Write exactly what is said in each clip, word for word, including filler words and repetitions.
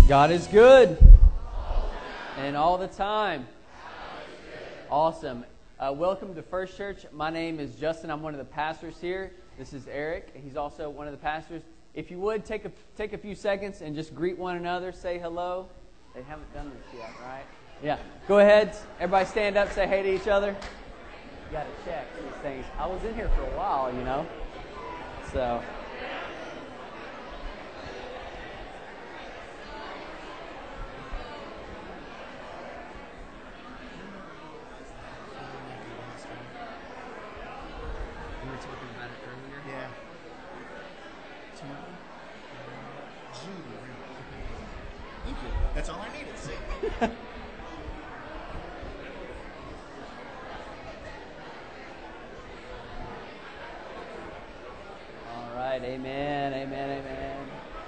God is good. And all the time. Awesome. Uh, welcome to First Church. My name is Justin. I'm one of the pastors here. This is Eric. He's also one of the pastors. If you would, take a, take a few seconds and just greet one another. Say hello. They haven't done this yet, right? Yeah. Go ahead. Everybody stand up. Say hey to each other. You got to check these things. I was in here for a while, you know. So... That's all I needed to say. All right. Amen. Amen. Amen.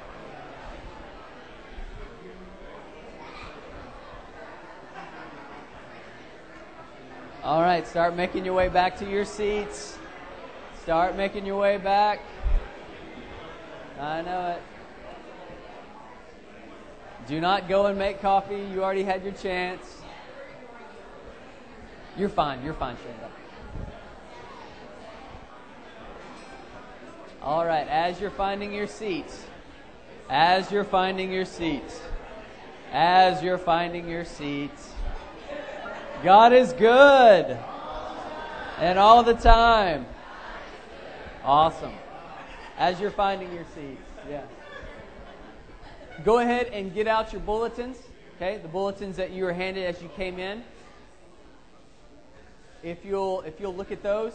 All right. Start making your way back to your seats. Start making your way back. I know it. Do not go and make coffee. You already had your chance. You're fine. You're fine, Shanda. All right. As you're finding your seats, as you're finding your seats, as you're finding your seats, God is good. And all the time. Awesome. As you're finding your seats. Yeah. Go ahead and get out your bulletins, okay? The bulletins that you were handed as you came in. If you'll if you'll look at those.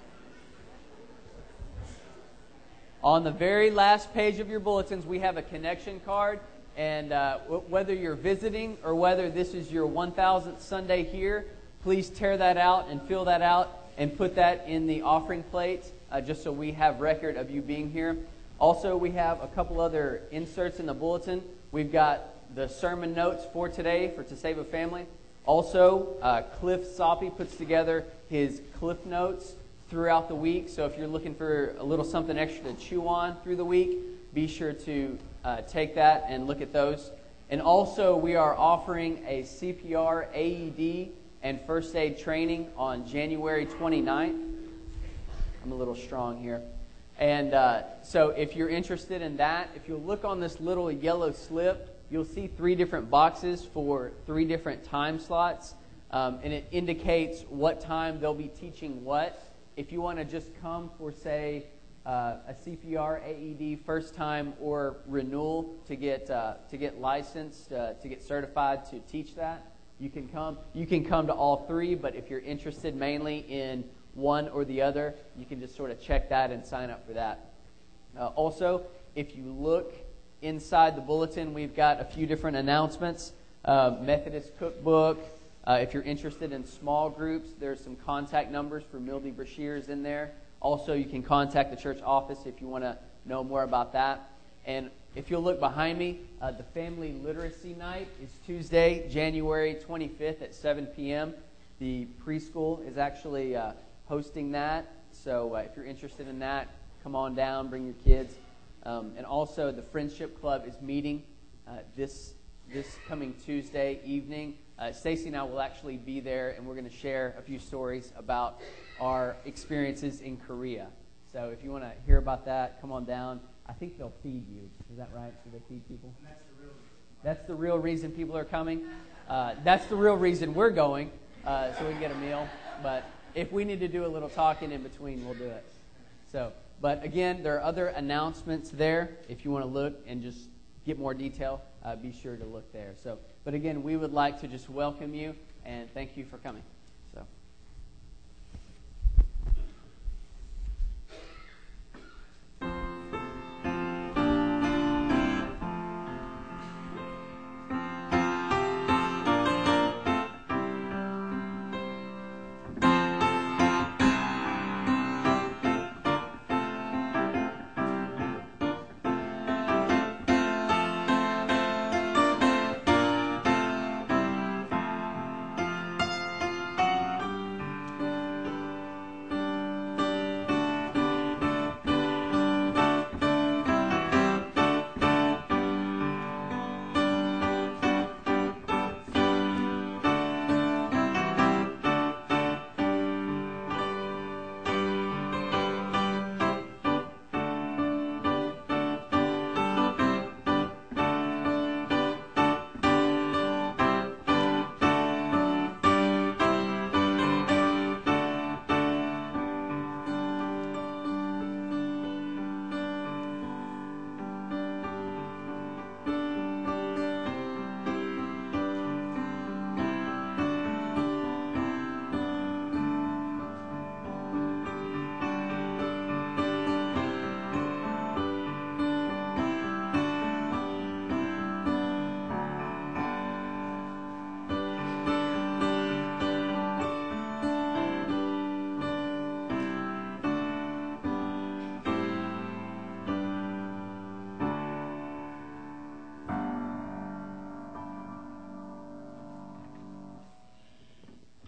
On the very last page of your bulletins, we have a connection card. And uh, w- whether you're visiting or whether this is your one thousandth Sunday here, please tear that out and fill that out and put that in the offering plate uh, just so we have record of you being here. Also, we have a couple other inserts in the bulletin. We've got the sermon notes for today for To Save a Family. Also, uh, Cliff Soppy puts together his Cliff Notes throughout the week. So if you're looking for a little something extra to chew on through the week, be sure to uh, take that and look at those. And also, we are offering a C P R, A E D, and first aid training on January twenty-ninth. I'm a little strong here. And uh, so if you're interested in that, if you look on this little yellow slip, you'll see three different boxes for three different time slots. Um, and it indicates what time they'll be teaching what. If you want to just come for, say, uh, a C P R, A E D first time or renewal to get uh, to get licensed, uh, to get certified to teach that, you can come. You can come to all three, but if you're interested mainly in one or the other, you can just sort of check that and sign up for that. Uh, also, if you look inside the bulletin, we've got a few different announcements. Uh, Methodist Cookbook. Uh, if you're interested in small groups, there's some contact numbers for Mildy Brashears in there. Also, you can contact the church office if you want to know more about that. And if you'll look behind me, uh, the Family Literacy Night is Tuesday, January twenty-fifth at seven p.m. The preschool is actually... Uh, hosting that, so uh, if you're interested in that, come on down, bring your kids. Um, and also, the Friendship Club is meeting uh, this this coming Tuesday evening. Uh, Stacy and I will actually be there, and we're going to share a few stories about our experiences in Korea. So if you want to hear about that, come on down. I think they'll feed you. Is that right? Do they feed people? And that's the real reason. That's the real reason people are coming. Uh, that's the real reason we're going, uh, so we can get a meal. But if we need to do a little talking in between, we'll do it. So, but again, there are other announcements there. If you want to look and just get more detail, uh, be sure to look there. So, but again, we would like to just welcome you and thank you for coming. So.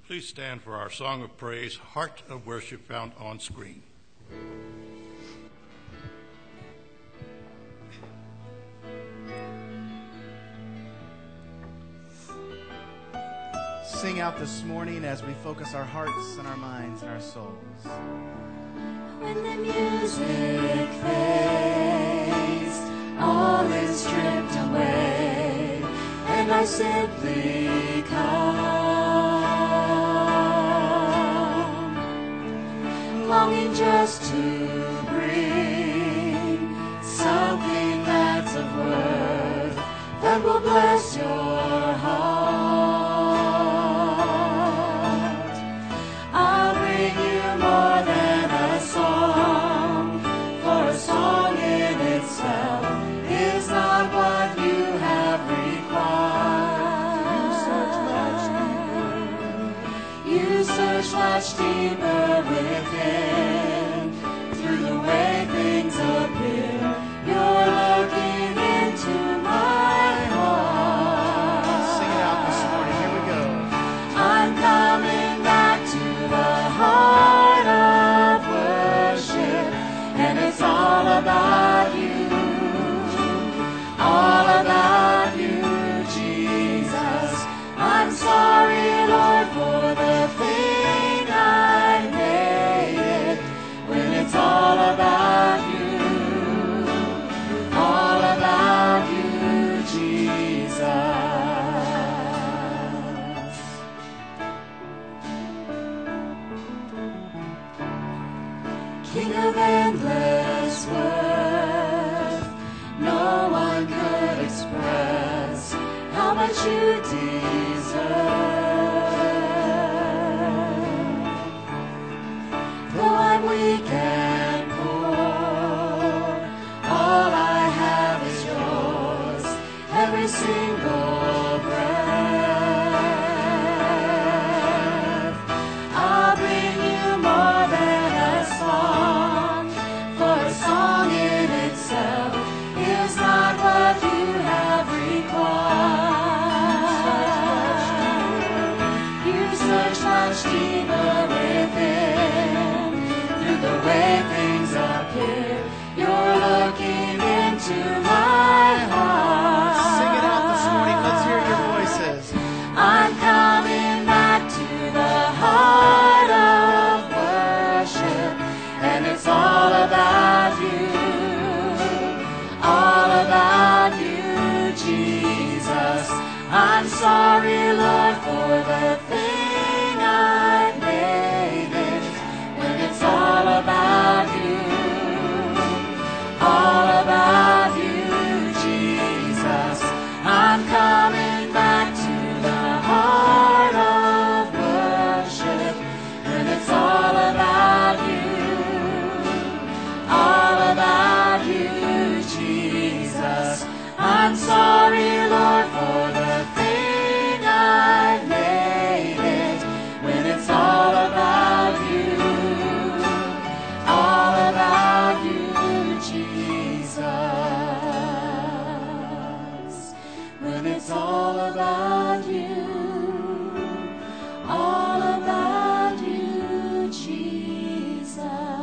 Please stand for our song of praise, Heart of Worship, found on screen. Sing out this morning as we focus our hearts and our minds and our souls. When the music fades, all is stripped away, and I simply come, longing just to bring something that's of worth that will bless your heart. I'll bring you more than a song, for a song in itself is not what you have required. You search much deeper within, through the way things appear. You're looking into my heart. Sing it out this morning. Here we go. I'm coming back to the heart of worship, and it's all about you, all about you, Jesus. I'm sorry, Lord, for the thing I made it, when it's all about you, all about you, Jesus. King of endless worth, no one could express how much you deserve. Though I'm weak and poor, all I have is yours, every single breath. I'll bring you more than a song, for a song in itself is not what you have required. You search much deeper within, through the way things appear. You're looking into my heart. Sing it out this morning. Let's hear your voices. I'm coming back to the heart of worship, and it's all about you, all about you, Jesus. I'm sorry, Lord, for the thing I made it, when it's all about you, all about you, Jesus. I'm coming back to the heart of worship, and it's all about you, all about you, Jesus. I'm sorry, Lord, for the thing I made it, when it's all about you, all about you, Jesus. When it's all about you, all about you, Jesus.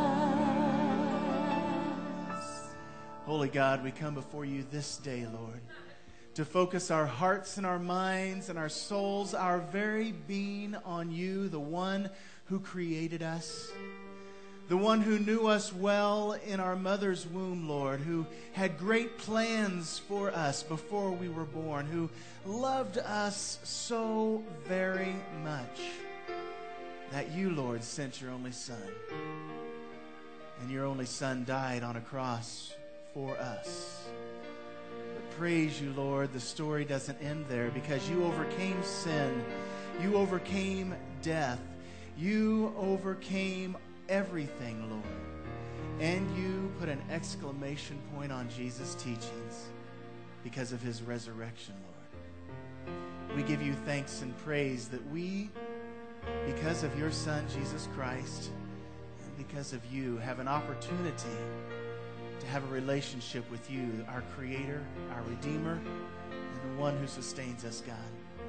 Holy God, we come before you this day, Lord, to focus our hearts and our minds and our souls, our very being on you, the one who created us, the one who knew us well in our mother's womb, Lord, who had great plans for us before we were born, who loved us so very much that you, Lord, sent your only Son. And your only Son died on a cross for us. But praise you, Lord, the story doesn't end there, because you overcame sin. You overcame death. You overcame everything, Lord. And you put an exclamation point on Jesus' teachings because of his resurrection, Lord. We give you thanks and praise that we, because of your Son, Jesus Christ, and because of you, have an opportunity to have a relationship with you, our Creator, our Redeemer, and the one who sustains us, God.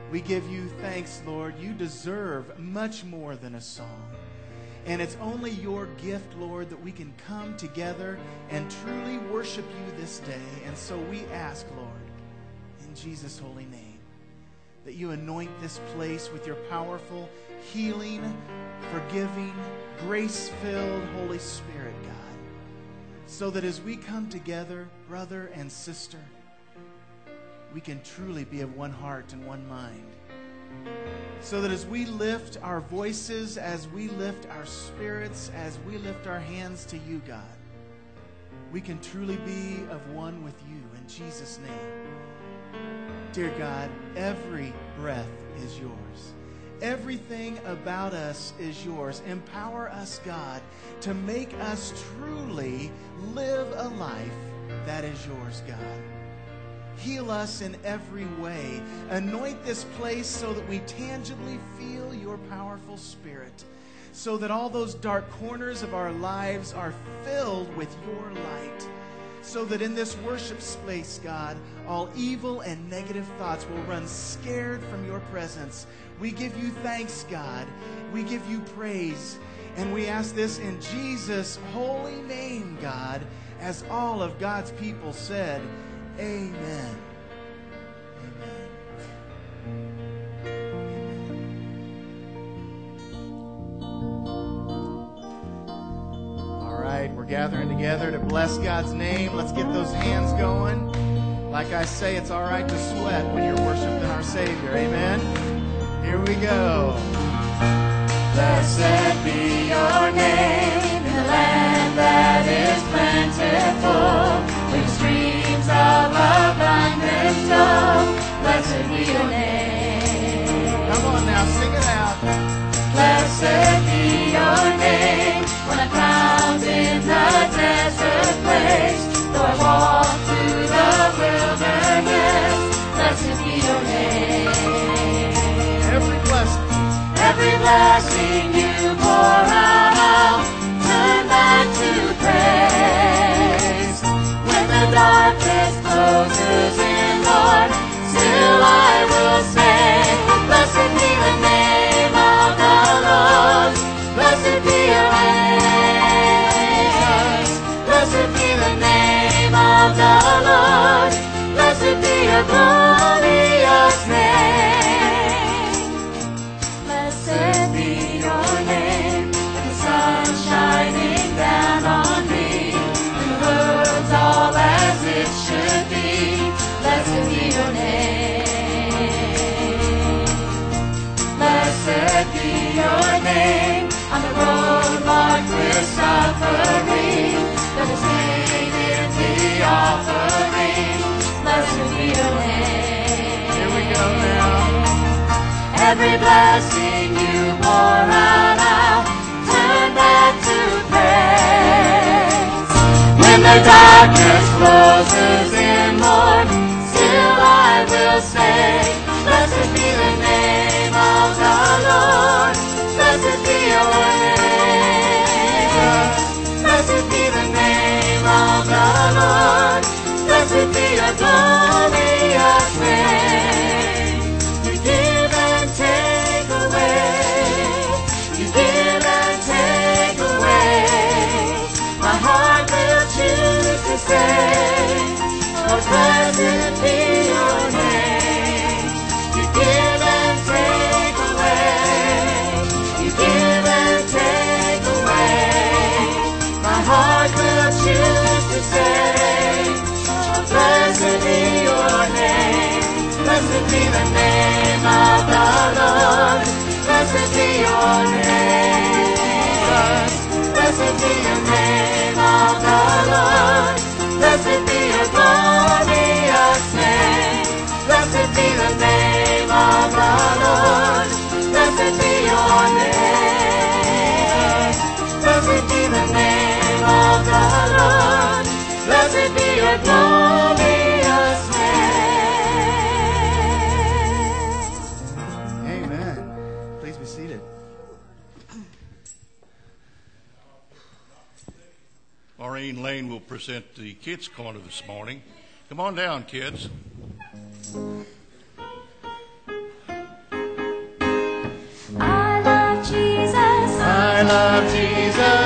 We give you thanks, Lord. You deserve much more than a song. And it's only your gift, Lord, that we can come together and truly worship you this day. And so we ask, Lord, in Jesus' holy name, that you anoint this place with your powerful, healing, forgiving, grace-filled Holy Spirit, God, so that as we come together, brother and sister, we can truly be of one heart and one mind. So that as we lift our voices, as we lift our spirits, as we lift our hands to you, God, we can truly be of one with you in Jesus' name. Dear God, every breath is yours. Everything about us is yours. Empower us, God, to make us truly live a life that is yours, God. Heal us in every way. Anoint this place so that we tangibly feel your powerful Spirit, so that all those dark corners of our lives are filled with your light, so that in this worship space, God, all evil and negative thoughts will run scared from your presence. We give you thanks, God. We give you praise. And we ask this in Jesus' holy name, God, as all of God's people said, amen. All right, we're gathering together to bless God's name. Let's get those hands going. Like I say, it's all right to sweat when you're worshiping our Savior. Amen? Here we go. Blessed be your name in the land that is plentiful, with streams of abundance flow. Blessed be your name. Come on now, sing it out. Blessed be your name when I'm found in the desert place. Though I walk through the wilderness, blessed be your name. Every blessing. Every blessing you pour out, I'll turn back to praise. When the darkness closes in, Lord, still I will say, blessed be the name of the Lord. Blessed be your name. Blessed be the name of the Lord. Blessed be your glorious name. Blessed be your name, and the sun shining down on me, and the world's all as it should be. Blessed be your name. Blessed be your name, on the road marked with suffering, that is made in the offering. Blessed be your name. Here we go now. Every blessing you pour out, I'll turn back to praise. When the darkness closes in, Lord, still I will say, blessed be the name of the Lord. Blessed be your name. Blessed be the name of the Lord. Blessed be your glorious name. You give and take away. You give and take away. My heart will choose to say, oh, blessed be your name. You give and take away. You give and take away. My heart will choose to say, oh, blessed be your name. Blessed be the name of the Lord. Blessed be your name. Blessed be your name of the Lord. Blessed be your glorious name. Blessed be the name of the Lord. Blessed be your name. Blessed be the name of the Lord. Blessed be your glorious name. Amen. Please be seated. Maureen Lane will present the Kids Corner this morning. Come on down, kids.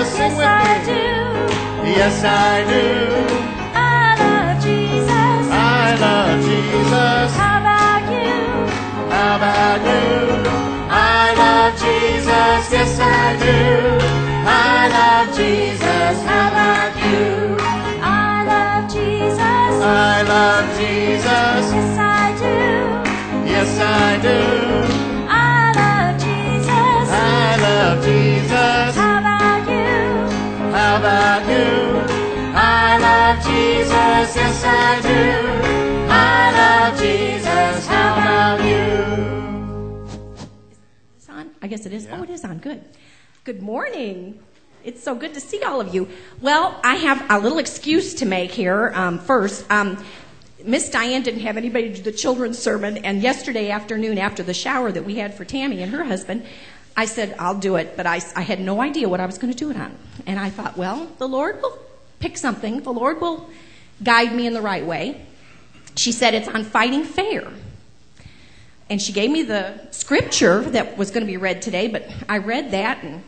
Jesus. Sing yes, with I me. do. Yes, I do. I love Jesus. I love Jesus. How about you? How about you? I love Jesus. Yes, I do. I love Jesus. How about you? I love Jesus. I love Jesus. Yes, I do. Yes, I do. I love Jesus. I love Jesus. How about you? How about you? I love Jesus. Yes, I do. I love Jesus. How about you? It's on? I guess it is. Oh, it is on. Good. Good morning. It's so good to see all of you. Well, I have a little excuse to make here. Um, first, um, Miss Diane didn't have anybody to do the children's sermon, and yesterday afternoon after the shower that we had for Tammy and her husband, I said, I'll do it, but I, I had no idea what I was going to do it on. And I thought, well, the Lord will pick something. The Lord will guide me in the right way. She said it's on fighting fair. And she gave me the scripture that was going to be read today, but I read that and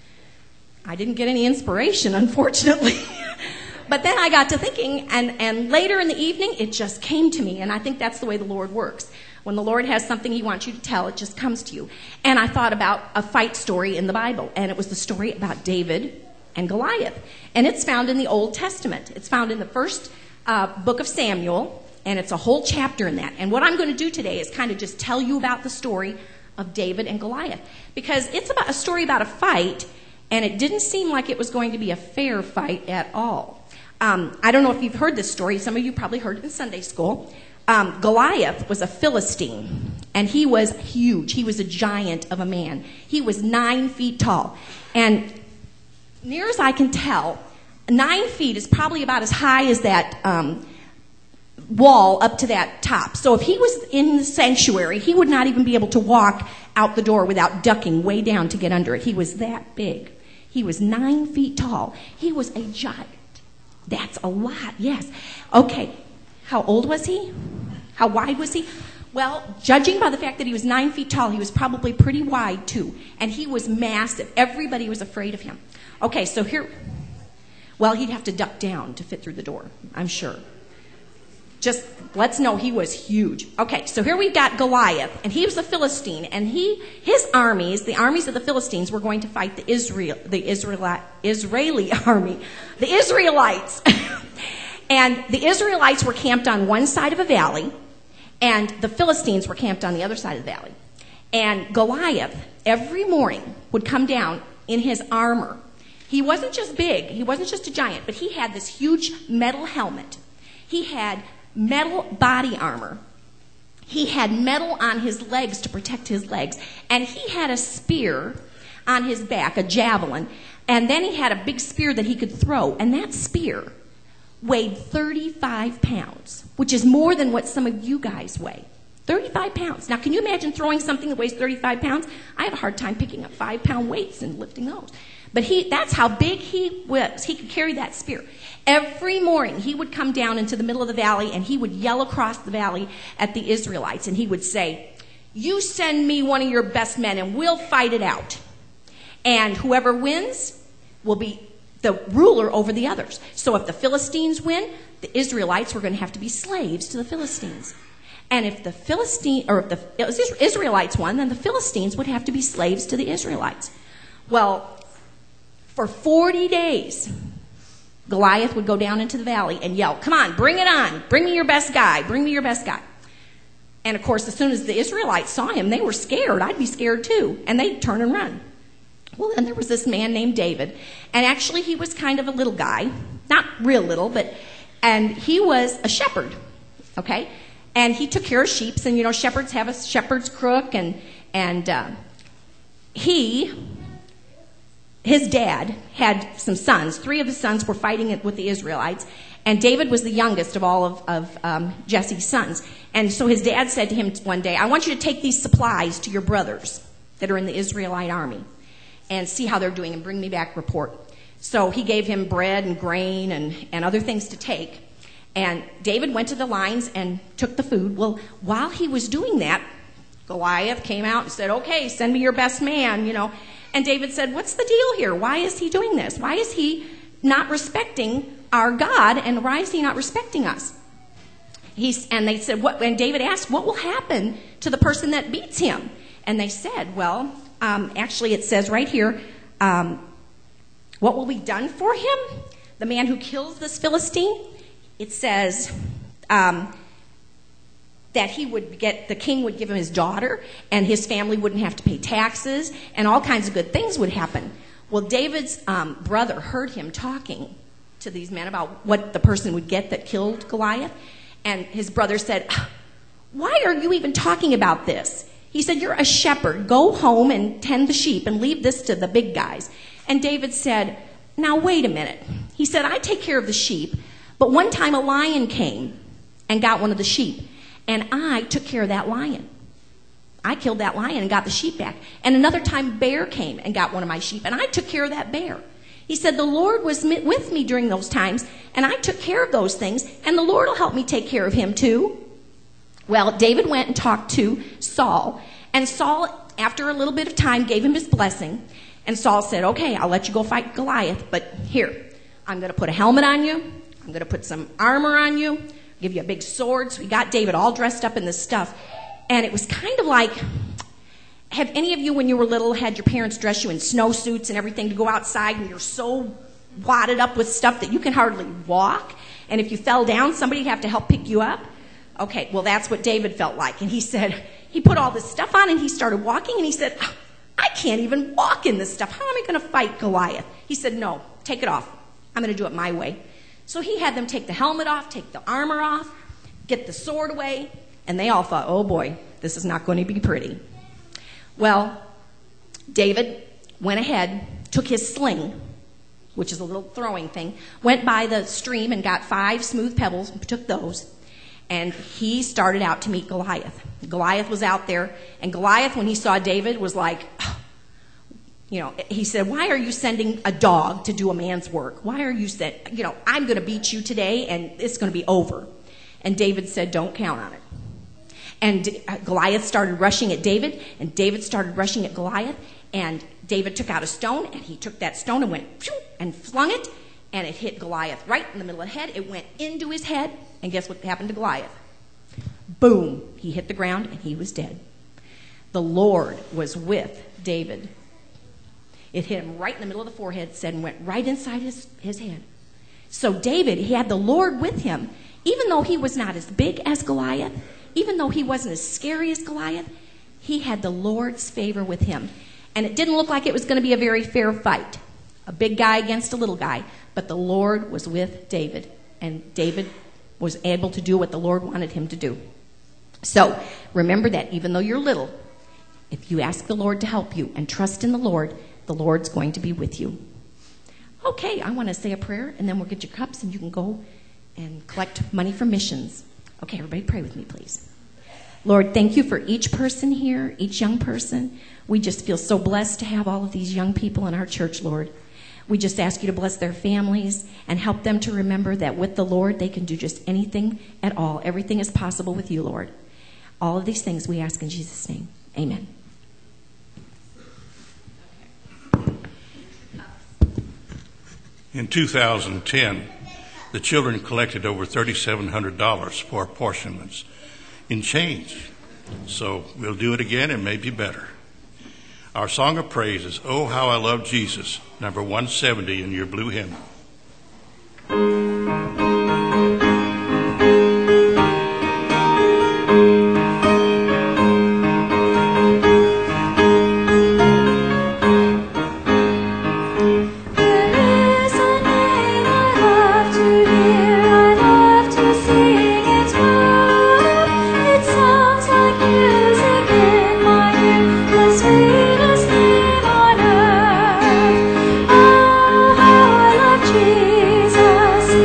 I didn't get any inspiration, unfortunately. But then I got to thinking, and, and later in the evening, it just came to me. And I think that's the way the Lord works. When the Lord has something he wants you to tell, it just comes to you. And I thought about a fight story in the Bible, and it was the story about David and Goliath. And it's found in the Old Testament. It's found in the first uh, book of Samuel, and it's a whole chapter in that. And what I'm going to do today is kind of just tell you about the story of David and Goliath. Because it's about a story about a fight, and it didn't seem like it was going to be a fair fight at all. Um, I don't know if you've heard this story. Some of you probably heard it in Sunday school. Um, Goliath was a Philistine, and he was huge. He was a giant of a man. He was nine feet tall. And near as I can tell, nine feet is probably about as high as that um, wall up to that top. So if he was in the sanctuary, he would not even be able to walk out the door without ducking way down to get under it. He was that big. He was nine feet tall. He was a giant. That's a lot, yes. Okay, how old was he? How wide was he? Well, judging by the fact that he was nine feet tall, he was probably pretty wide, too. And he was massive. Everybody was afraid of him. Okay, so here, well, he'd have to duck down to fit through the door, I'm sure. Just let's know he was huge. Okay, so here we've got Goliath, and he was a Philistine, and he, his armies, the armies of the Philistines, were going to fight the Israel, the Israeli, Israeli army, the Israelites. And the Israelites were camped on one side of a valley, and the Philistines were camped on the other side of the valley. And Goliath, every morning, would come down in his armor. He wasn't just big, he wasn't just a giant, but he had this huge metal helmet. He had metal body armor. He had metal on his legs to protect his legs. And he had a spear on his back, a javelin. And then he had a big spear that he could throw. And that spear weighed thirty-five pounds, which is more than what some of you guys weigh. thirty-five pounds. Now, can you imagine throwing something that weighs thirty-five pounds? I have a hard time picking up five-pound weights and lifting those. But he, that's how big he was. He could carry that spear. Every morning, he would come down into the middle of the valley, and he would yell across the valley at the Israelites, and he would say, you send me one of your best men, and we'll fight it out. And whoever wins will be the ruler over the others. So if the Philistines win, the Israelites were going to have to be slaves to the Philistines. And if the Philistine or if the Israelites won, then the Philistines would have to be slaves to the Israelites. Well, for forty days, Goliath would go down into the valley and yell, come on, bring it on. Bring me your best guy. Bring me your best guy. And, of course, as soon as the Israelites saw him, they were scared. I'd be scared, too. And they'd turn and run. Well, then there was this man named David. And actually, he was kind of a little guy. Not real little, but... And he was a shepherd, okay? And he took care of sheep. And, you know, shepherds have a shepherd's crook. And, and uh, he... His dad had some sons. Three of his sons were fighting with the Israelites. And David was the youngest of all of, of um, Jesse's sons. And so his dad said to him one day, I want you to take these supplies to your brothers that are in the Israelite army and see how they're doing and bring me back a report. So he gave him bread and grain and, and other things to take. And David went to the lines and took the food. Well, while he was doing that, Goliath came out and said, okay, send me your best man, you know. And David said, what's the deal here? Why is he doing this? Why is he not respecting our God, and why is he not respecting us? He's, and they said, what? And David asked, what will happen to the person that beats him? And they said, well, um, actually it says right here, um, what will be done for him? The man who kills this Philistine? It says um, that he would get, the king would give him his daughter, and his family wouldn't have to pay taxes, and all kinds of good things would happen. Well, David's um, brother heard him talking to these men about what the person would get that killed Goliath. And his brother said, why are you even talking about this? He said, you're a shepherd. Go home and tend the sheep and leave this to the big guys. And David said, now wait a minute. He said, I take care of the sheep, but one time a lion came and got one of the sheep, and I took care of that lion. I killed that lion and got the sheep back. And another time bear came and got one of my sheep, and I took care of that bear. He said, the Lord was with me during those times, and I took care of those things, and the Lord will help me take care of him too. Well, David went and talked to Saul, and Saul, after a little bit of time, gave him his blessing. And Saul said, okay, I'll let you go fight Goliath, but here, I'm going to put a helmet on you. I'm going to put some armor on you, give you a big sword. So he got David all dressed up in this stuff. And it was kind of like, have any of you, when you were little, had your parents dress you in snowsuits and everything to go outside, and you're so wadded up with stuff that you can hardly walk? And if you fell down, somebody'd have to help pick you up? Okay, well, that's what David felt like. And he said, he put all this stuff on, and he started walking, and he said, I can't even walk in this stuff. How am I going to fight Goliath? He said, no, take it off. I'm going to do it my way. So he had them take the helmet off, take the armor off, get the sword away, and they all thought, oh boy, this is not going to be pretty. Well, David went ahead, took his sling, which is a little throwing thing, went by the stream and got five smooth pebbles, took those, and he started out to meet Goliath. Goliath was out there, and Goliath, when he saw David, was like, oh, you know, he said, why are you sending a dog to do a man's work? Why are you sending, you know, I'm going to beat you today, and it's going to be over. And David said, don't count on it. And Goliath started rushing at David, and David started rushing at Goliath, and David took out a stone, and he took that stone and went, phew, and flung it, and it hit Goliath right in the middle of the head. It went into his head, and guess what happened to Goliath? Boom, he hit the ground, and he was dead. The Lord was with David. It hit him right in the middle of the forehead, said, and went right inside his, his head. So David, he had the Lord with him, even though he was not as big as Goliath, even though he wasn't as scary as Goliath, he had the Lord's favor with him. And it didn't look like it was going to be a very fair fight, a big guy against a little guy, but the Lord was with David, and David was able to do what the Lord wanted him to do. So remember that even though you're little, if you ask the Lord to help you and trust in the Lord, the Lord's going to be with you. Okay, I want to say a prayer, and then we'll get your cups, and you can go and collect money for missions. Okay, everybody pray with me, please. Lord, thank you for each person here, each young person. We just feel so blessed to have all of these young people in our church, Lord. We just ask you to bless their families and help them to remember that with the Lord, they can do just anything at all. Everything is possible with you, Lord. All of these things we ask in Jesus' name. Amen. In two thousand ten, the children collected over three thousand seven hundred dollars for apportionments in change. So we'll do it again and maybe better. Our song of praise is Oh How I Love Jesus, number one seventy in your blue hymn. Jesus.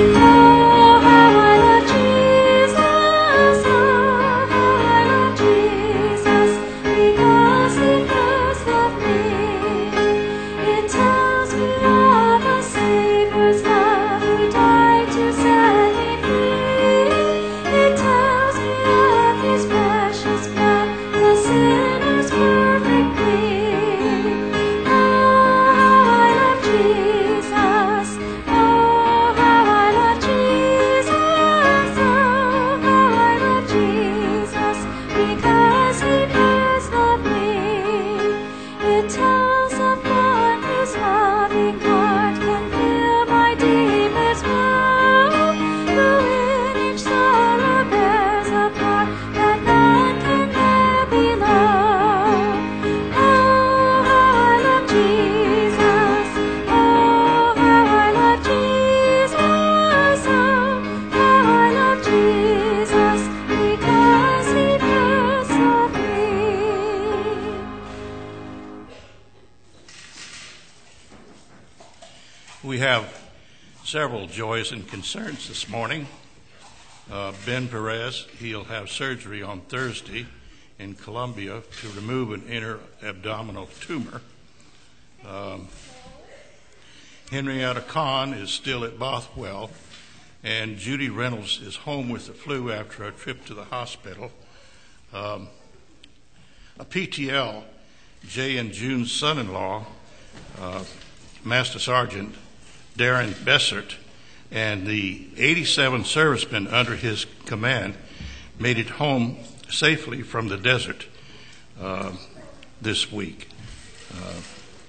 have several joys and concerns this morning. Uh, Ben Perez, he'll have surgery on Thursday in Columbia to remove an inner abdominal tumor. Um, Henrietta Kahn is still at Bothwell, and Judy Reynolds is home with the flu after a trip to the hospital. Um, a P T L, Jay and June's son-in-law, uh, Master Sergeant Darren Bessert, and the eighty-seven servicemen under his command made it home safely from the desert uh, this week. Uh,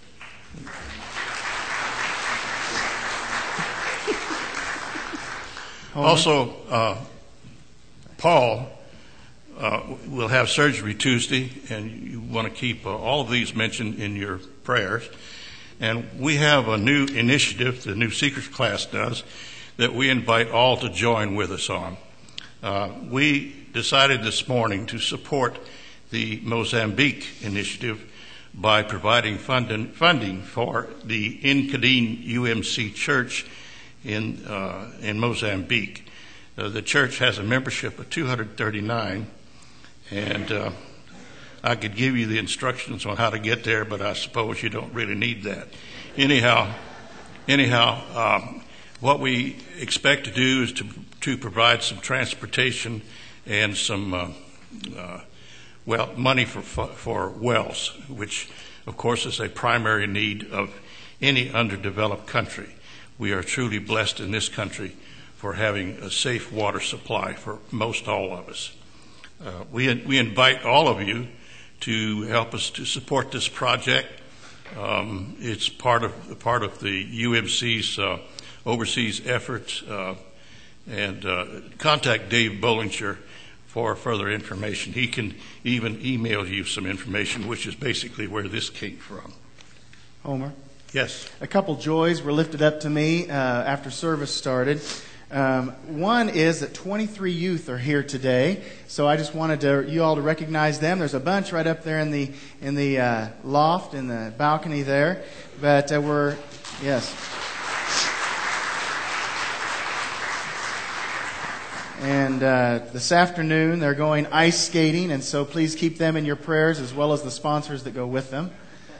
also, uh, Paul uh, will have surgery Tuesday, and you want to keep uh, all of these mentioned in your prayers. And we have a new initiative, the new Seekers class does, that we invite all to join with us on. Uh, we decided this morning to support the Mozambique initiative by providing funding, funding for the Nkadine U M C Church in uh, in Mozambique. Uh, the church has a membership of two hundred thirty-nine, and uh, I could give you the instructions on how to get there, but I suppose you don't really need that. Anyhow, anyhow, um, what we expect to do is to to provide some transportation and some uh, uh, well money for for wells, which of course is a primary need of any underdeveloped country. We are truly blessed in this country for having a safe water supply for most all of us. Uh, we we invite all of you to help us to support this project. Um, it's part of part of the U M C's uh, overseas efforts. Uh, and uh, contact Dave Bollinger for further information. He can even email you some information, which is basically where this came from. Homer? Yes. A couple joys were lifted up to me uh, after service started. Um, one is that twenty-three youth are here today, so I just wanted to, you all to recognize them. There's a bunch right up there in the in the uh, loft, in the balcony there, but uh, we're yes. And uh, this afternoon they're going ice skating, and so please keep them in your prayers as well as the sponsors that go with them.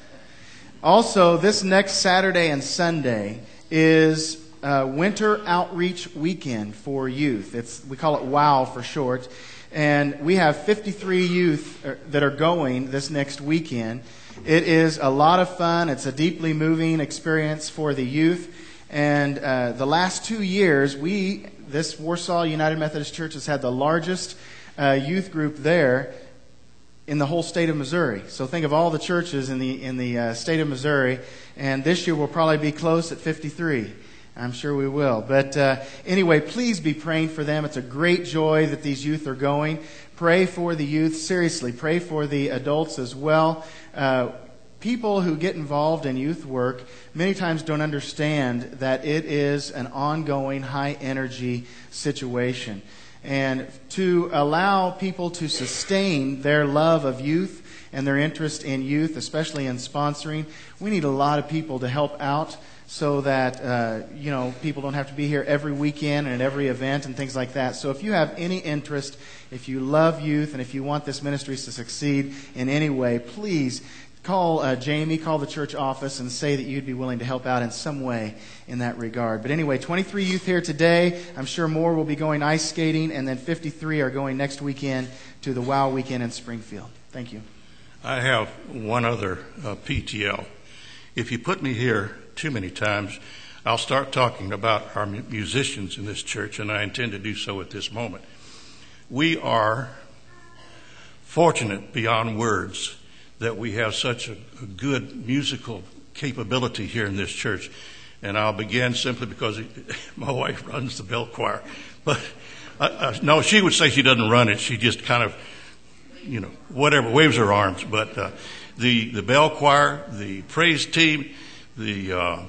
Also, this next Saturday and Sunday is uh, Winter Outreach Weekend for youth. It's we call it WOW for short. And we have fifty-three youth that are going this next weekend. It is a lot of fun. It's a deeply moving experience for the youth. And uh, the last two years, we, this Warsaw United Methodist Church has had the largest uh, youth group there in the whole state of Missouri. So think of all the churches in the in the uh, state of Missouri, and this year we'll probably be close at fifty-three. I'm sure we will. But uh, anyway, please be praying for them. It's a great joy that these youth are going. Pray for the youth. Seriously, pray for the adults as well. Uh, people who get involved in youth work many times don't understand that it is an ongoing, high-energy situation. And to allow people to sustain their love of youth and their interest in youth, especially in sponsoring, we need a lot of people to help out so that, uh, you know, people don't have to be here every weekend and at every event and things like that. So if you have any interest, if you love youth, and if you want this ministry to succeed in any way, please call uh, Jamie, call the church office, and say that you'd be willing to help out in some way in that regard. But anyway, twenty-three youth here today. I'm sure more will be going ice skating, and then fifty-three are going next weekend to the WOW weekend in Springfield. Thank you. I have one other uh, P T L. If you put me here too many times, I'll start talking about our mu- musicians in this church, and I intend to do so at this moment. We are fortunate beyond words that we have such a, a good musical capability here in this church. And I'll begin simply because it, my wife runs the bell choir. But uh, uh, no, she would say she doesn't run it. She just kind of, you know, whatever, waves her arms. But uh, the the bell choir, the praise team, the uh, uh,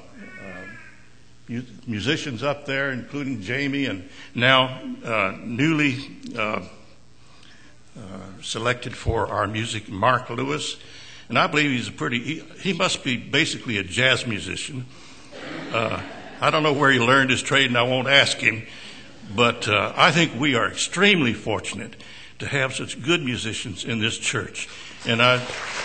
mu- musicians up there, including Jamie, and now uh, newly uh, uh, selected for our music, Mark Lewis. And I believe he's a pretty, he, he must be basically a jazz musician. Uh, I don't know where he learned his trade, and I won't ask him. But uh, I think we are extremely fortunate to have such good musicians in this church. And I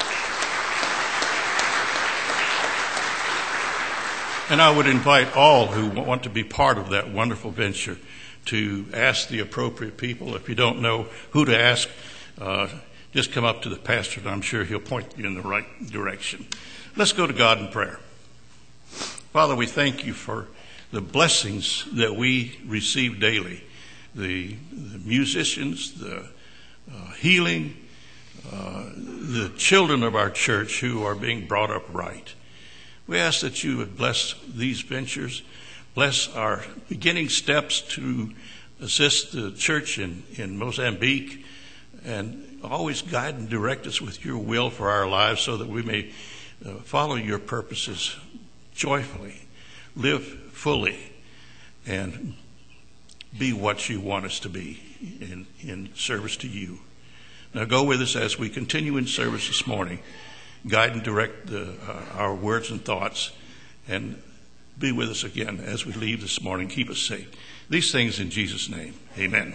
and I would invite all who want to be part of that wonderful venture to ask the appropriate people. If you don't know who to ask, uh, just come up to the pastor, and I'm sure he'll point you in the right direction. Let's go to God in prayer. Father, we thank you for the blessings that we receive daily, the, the musicians, the uh, healing, uh, the children of our church who are being brought up right. We ask that you would bless these ventures, bless our beginning steps to assist the church in, in Mozambique, and always guide and direct us with your will for our lives so that we may uh, follow your purposes joyfully, live fully, and be what you want us to be in, in service to you. Now go with us as we continue in service this morning. Guide and direct the, uh, our words and thoughts, and be with us again as we leave this morning. Keep us safe. These things in Jesus' name. Amen.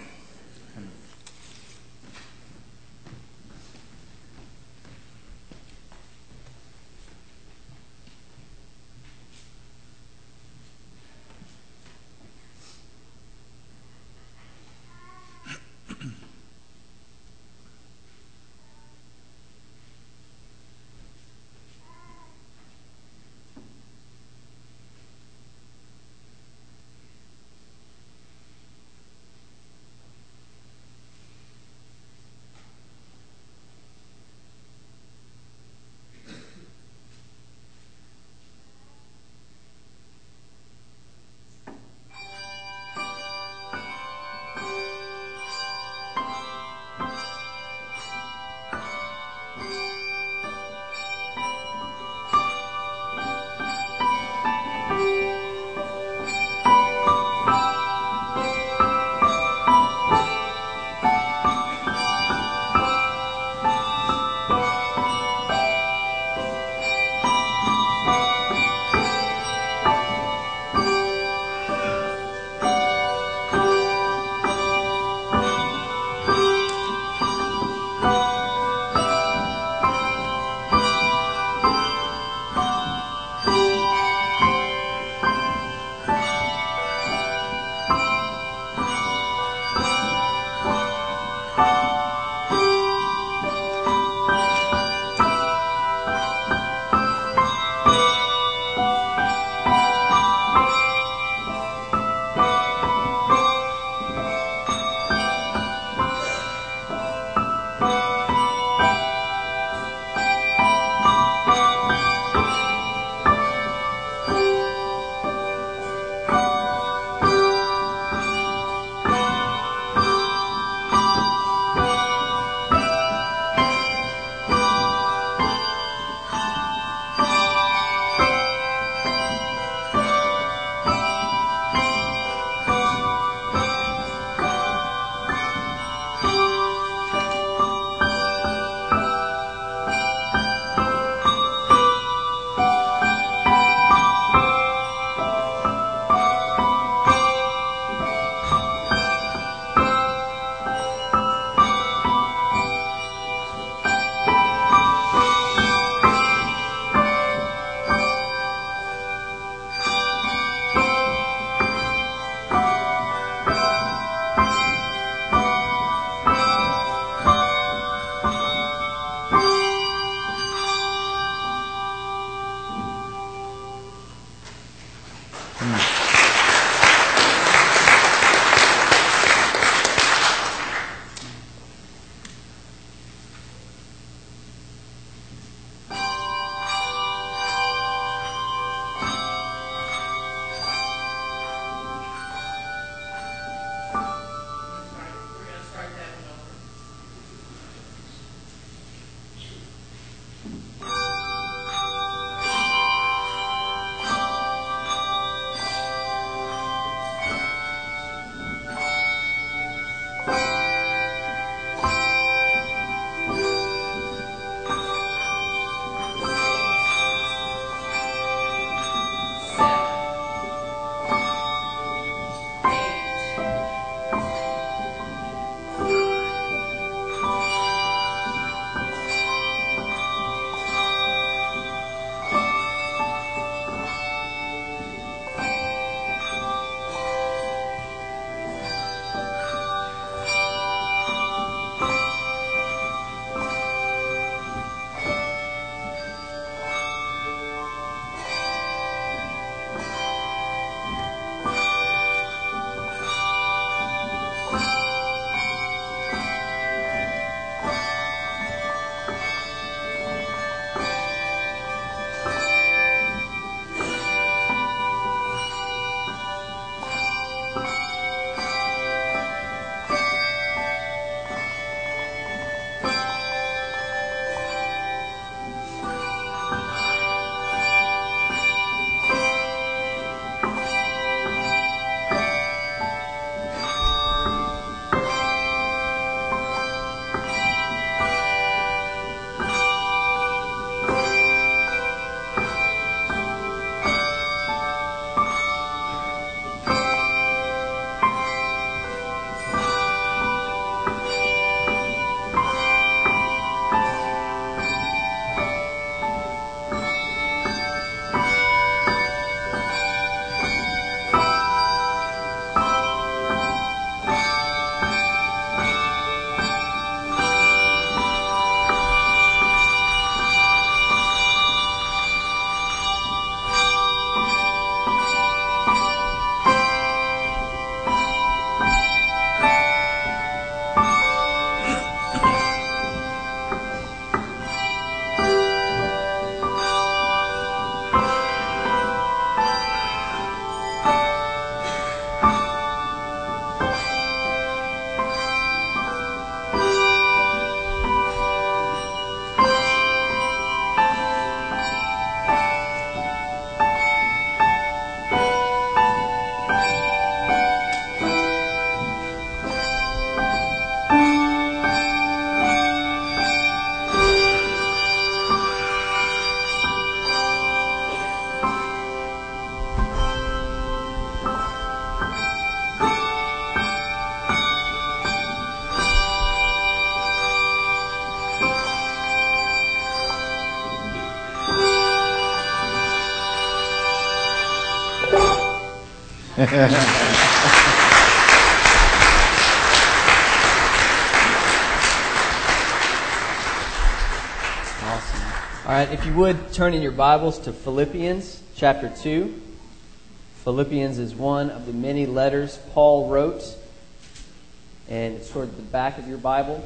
All right, if you would, turn in your Bibles to Philippians chapter two. Philippians is one of the many letters Paul wrote, and it's toward the back of your Bible.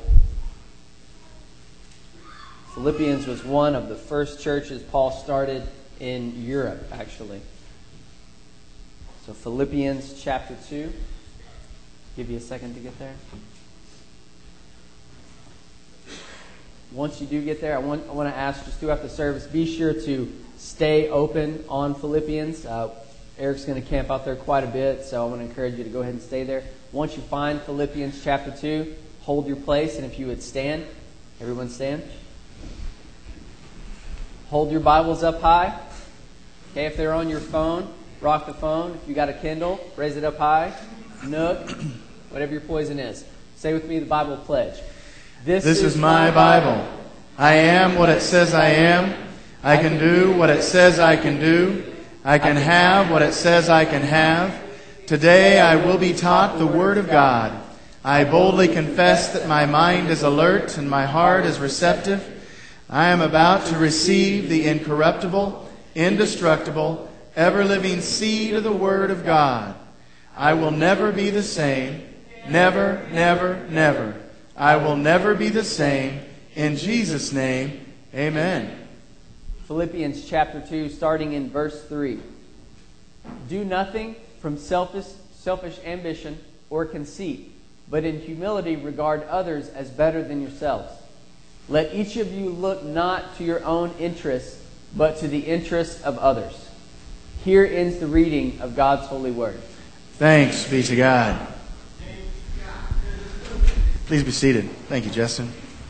Philippians was one of the first churches Paul started in Europe, actually. So Philippians chapter two. Give you a second to get there. Once you do get there, I want I want to ask just throughout the service, be sure to stay open on Philippians. Uh, Eric's going to camp out there quite a bit, so I want to encourage you to go ahead and stay there. Once you find Philippians chapter two, hold your place, and if you would stand, everyone stand. Hold your Bibles up high. Okay, if they're on your phone, rock the phone. If you got a Kindle, raise it up high. Nook, whatever your poison is. Say with me the Bible pledge. This, this is, is my Bible. I am what it says I am. I can do what it says I can do. I can have what it says I can have. Today I will be taught the Word of God. I boldly confess that my mind is alert and my heart is receptive. I am about to receive the incorruptible, indestructible, ever-living seed of the Word of God. I will never be the same. Never, never, never. I will never be the same. In Jesus' name, amen. Philippians chapter two, starting in verse three. Do nothing from selfish, selfish ambition or conceit, but in humility regard others as better than yourselves. Let each of you look not to your own interests, but to the interests of others. Here ends the reading of God's holy word. Thanks be to God. Please be seated. Thank you, Justin.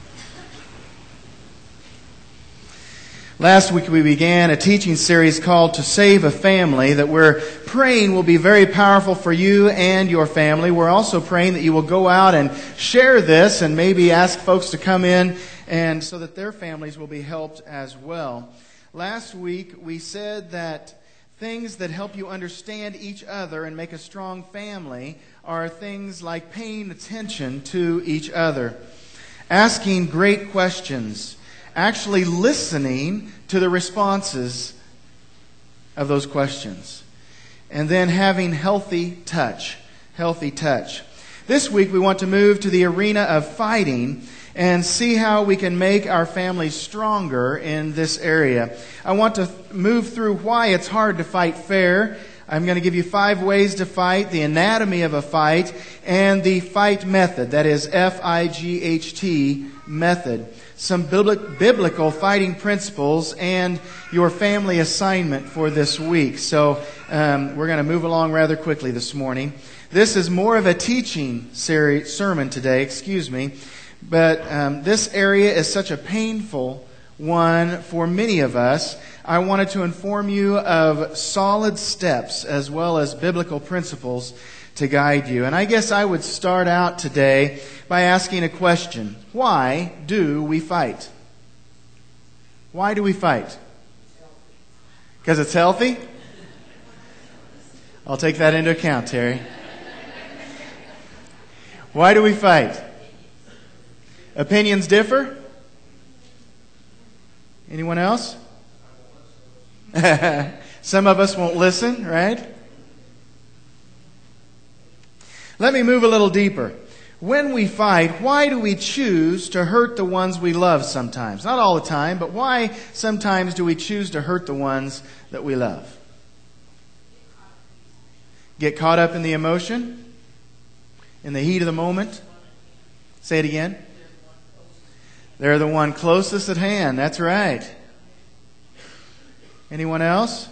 Last week we began a teaching series called To Save a Family that we're praying will be very powerful for you and your family. We're also praying that you will go out and share this and maybe ask folks to come in and so that their families will be helped as well. Last week we said that things that help you understand each other and make a strong family are things like paying attention to each other, asking great questions, actually listening to the responses of those questions, and then having healthy touch, healthy touch. This week we want to move to the arena of fighting and see how we can make our families stronger in this area. I want to move through why it's hard to fight fair. I'm going to give you five ways to fight, the anatomy of a fight, and the fight method. That is F I G H T method. Some biblical fighting principles and your family assignment for this week. So um, we're going to move along rather quickly this morning. This is more of a teaching series, sermon today, excuse me. But um, this area is such a painful one for many of us. I wanted to inform you of solid steps as well as biblical principles to guide you. And I guess I would start out today by asking a question. Why do we fight? Why do we fight? Because it's healthy? I'll take that into account, Terry. Why do we fight? Opinions differ? Anyone else? Some of us won't listen, right? Let me move a little deeper. When we fight, why do we choose to hurt the ones we love sometimes? Not all the time, but why sometimes do we choose to hurt the ones that we love? Get caught up in the emotion? In the heat of the moment? Say it again. They're the one closest at hand. That's right. Anyone else?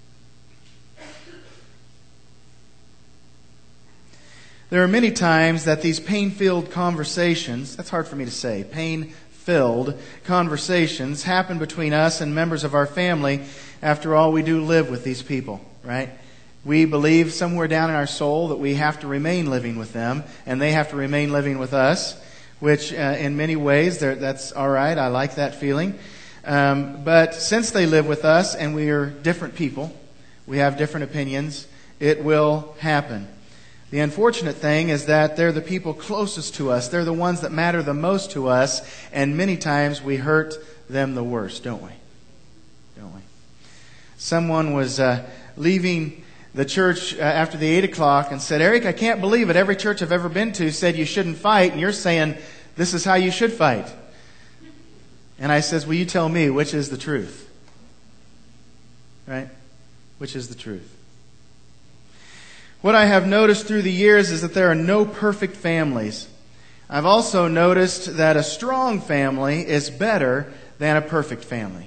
There are many times that these pain-filled conversations, that's hard for me to say, pain-filled conversations happen between us and members of our family. After all, we do live with these people, right? We believe somewhere down in our soul that we have to remain living with them, and they have to remain living with us, which uh, in many ways, that's all right. I like that feeling. Um, but since they live with us and we are different people, we have different opinions, it will happen. The unfortunate thing is that they're the people closest to us. They're the ones that matter the most to us, and many times we hurt them the worst, don't we? Don't we? Someone was uh, leaving the church uh, after the eight o'clock and said, "Eric, I can't believe it. Every church I've ever been to said you shouldn't fight, and you're saying this is how you should fight." And I says, "Well, you tell me which is the truth." Right? Which is the truth? What I have noticed through the years is that there are no perfect families. I've also noticed that a strong family is better than a perfect family.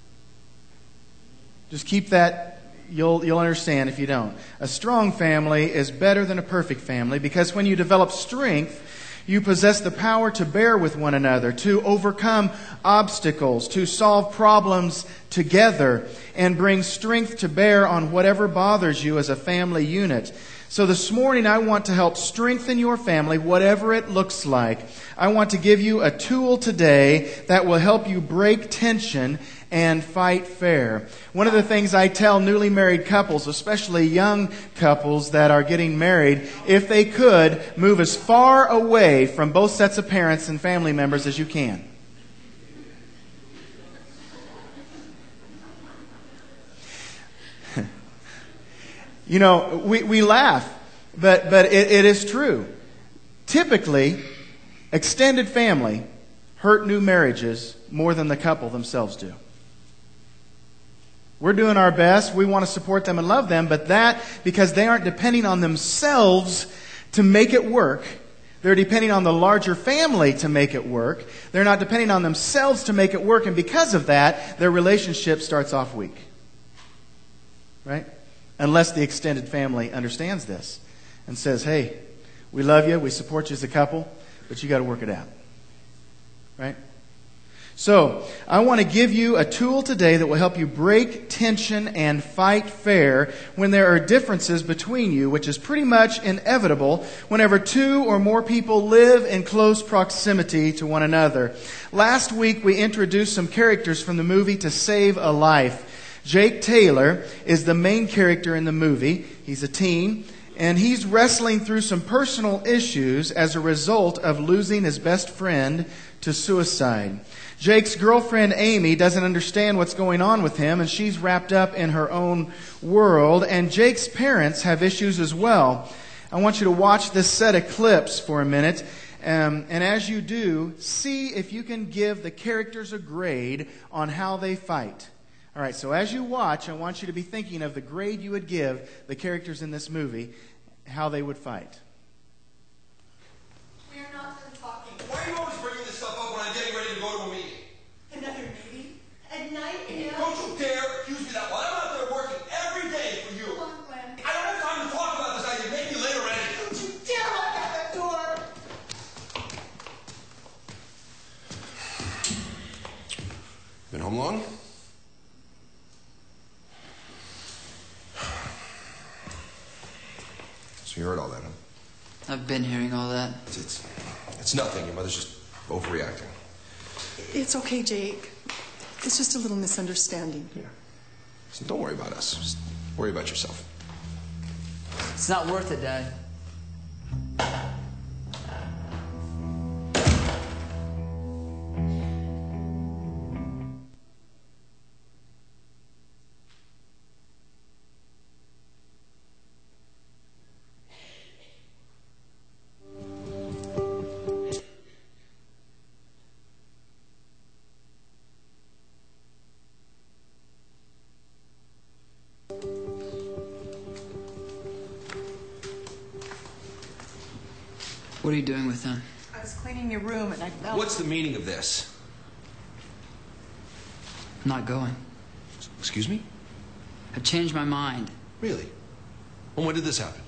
Just keep that, you'll, you'll understand if you don't. A strong family is better than a perfect family because when you develop strength, you possess the power to bear with one another, to overcome obstacles, to solve problems together, and bring strength to bear on whatever bothers you as a family unit. So this morning I want to help strengthen your family, whatever it looks like. I want to give you a tool today that will help you break tension and fight fair. One of the things I tell newly married couples, especially young couples that are getting married, if they could, move as far away from both sets of parents and family members as you can. You know, we, we laugh, but, but it, it is true. Typically, extended family hurt new marriages more than the couple themselves do. We're doing our best. We want to support them and love them, but that, because they aren't depending on themselves to make it work, they're depending on the larger family to make it work. They're not depending on themselves to make it work, and because of that, their relationship starts off weak. Right? Unless the extended family understands this and says, "Hey, we love you, we support you as a couple, but you got to work it out." Right? So, I want to give you a tool today that will help you break tension and fight fair when there are differences between you, which is pretty much inevitable whenever two or more people live in close proximity to one another. Last week, we introduced some characters from the movie To Save a Life. Jake Taylor is the main character in the movie. He's a teen, and he's wrestling through some personal issues as a result of losing his best friend to suicide. Jake's girlfriend, Amy, doesn't understand what's going on with him, and she's wrapped up in her own world. And Jake's parents have issues as well. I want you to watch this set of clips for a minute. Um, and as you do, see if you can give the characters a grade on how they fight. All right, so as you watch, I want you to be thinking of the grade you would give the characters in this movie, how they would fight. We are not done talking. Why are you always bringing this stuff up when I'm getting ready to go to a meeting? Another meeting? At night, you know? Don't you dare accuse me of that. While I'm out there working every day for you. Come on, Glenn. I don't have time to talk about this. I can make you later, Randy. Don't you dare walk out that door! Been home long? So you heard all that, huh? I've been hearing all that. It's, it's, it's nothing. Your mother's just overreacting. It's okay, Jake. It's just a little misunderstanding. Yeah. So don't worry about us. Just worry about yourself. It's not worth it, Dad. What are you doing with them? I was cleaning your room and I fell. What's the meaning of this? I'm not going. Excuse me? I've changed my mind. Really? And when did this happen?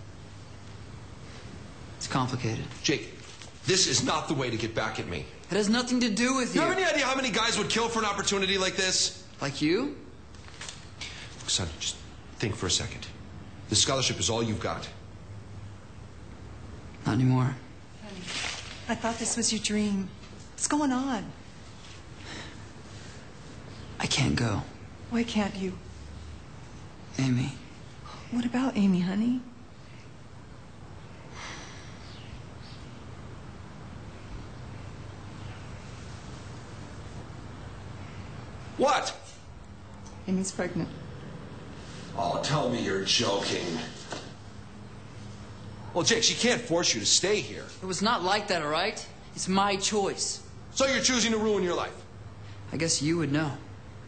It's complicated. Jake, this is not the way to get back at me. It has nothing to do with You you. have any idea how many guys would kill for an opportunity like this? Like you? Look, son, just think for a second. This scholarship is all you've got. Not anymore. Honey, I thought this was your dream. What's going on? I can't go. Why can't you? Amy. What about Amy, honey? What? Amy's pregnant. Oh, tell me you're joking. Well, Jake, she can't force you to stay here. It was not like that, all right? It's my choice. So you're choosing to ruin your life? I guess you would know.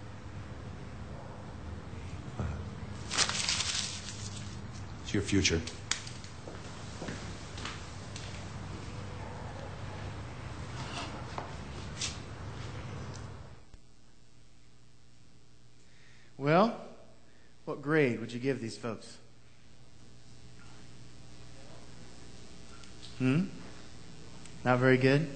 It's your future. Well, what grade would you give these folks? Hmm? Not very good?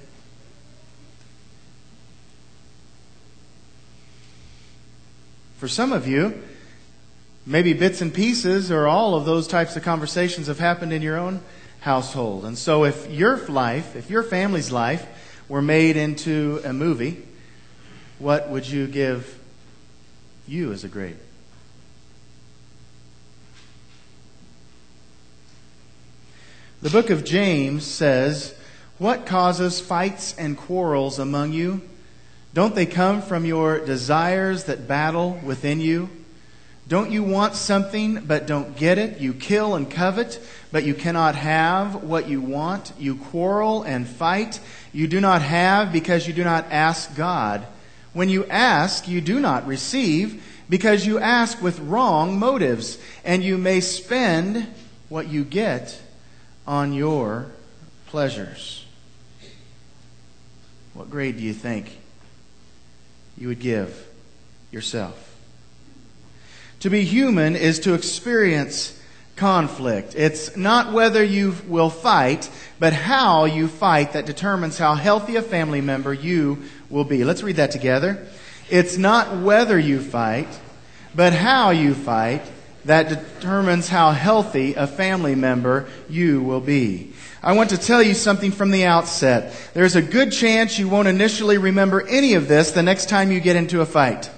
For some of you, maybe bits and pieces or all of those types of conversations have happened in your own household. And so if your life, if your family's life were made into a movie, what would you give you as a grade? The book of James says, "What causes fights and quarrels among you? Don't they come from your desires that battle within you? Don't you want something but don't get it? You kill and covet, but you cannot have what you want. You quarrel and fight. You do not have because you do not ask God. When you ask, you do not receive because you ask with wrong motives, and you may spend what you get on your pleasures." What grade do you think you would give yourself? To be human is to experience conflict. It's not whether you will fight, but how you fight that determines how healthy a family member you will be. Let's read that together. It's not whether you fight, but how you fight that determines how healthy a family member you will be. I want to tell you something from the outset. There's a good chance you won't initially remember any of this the next time you get into a fight.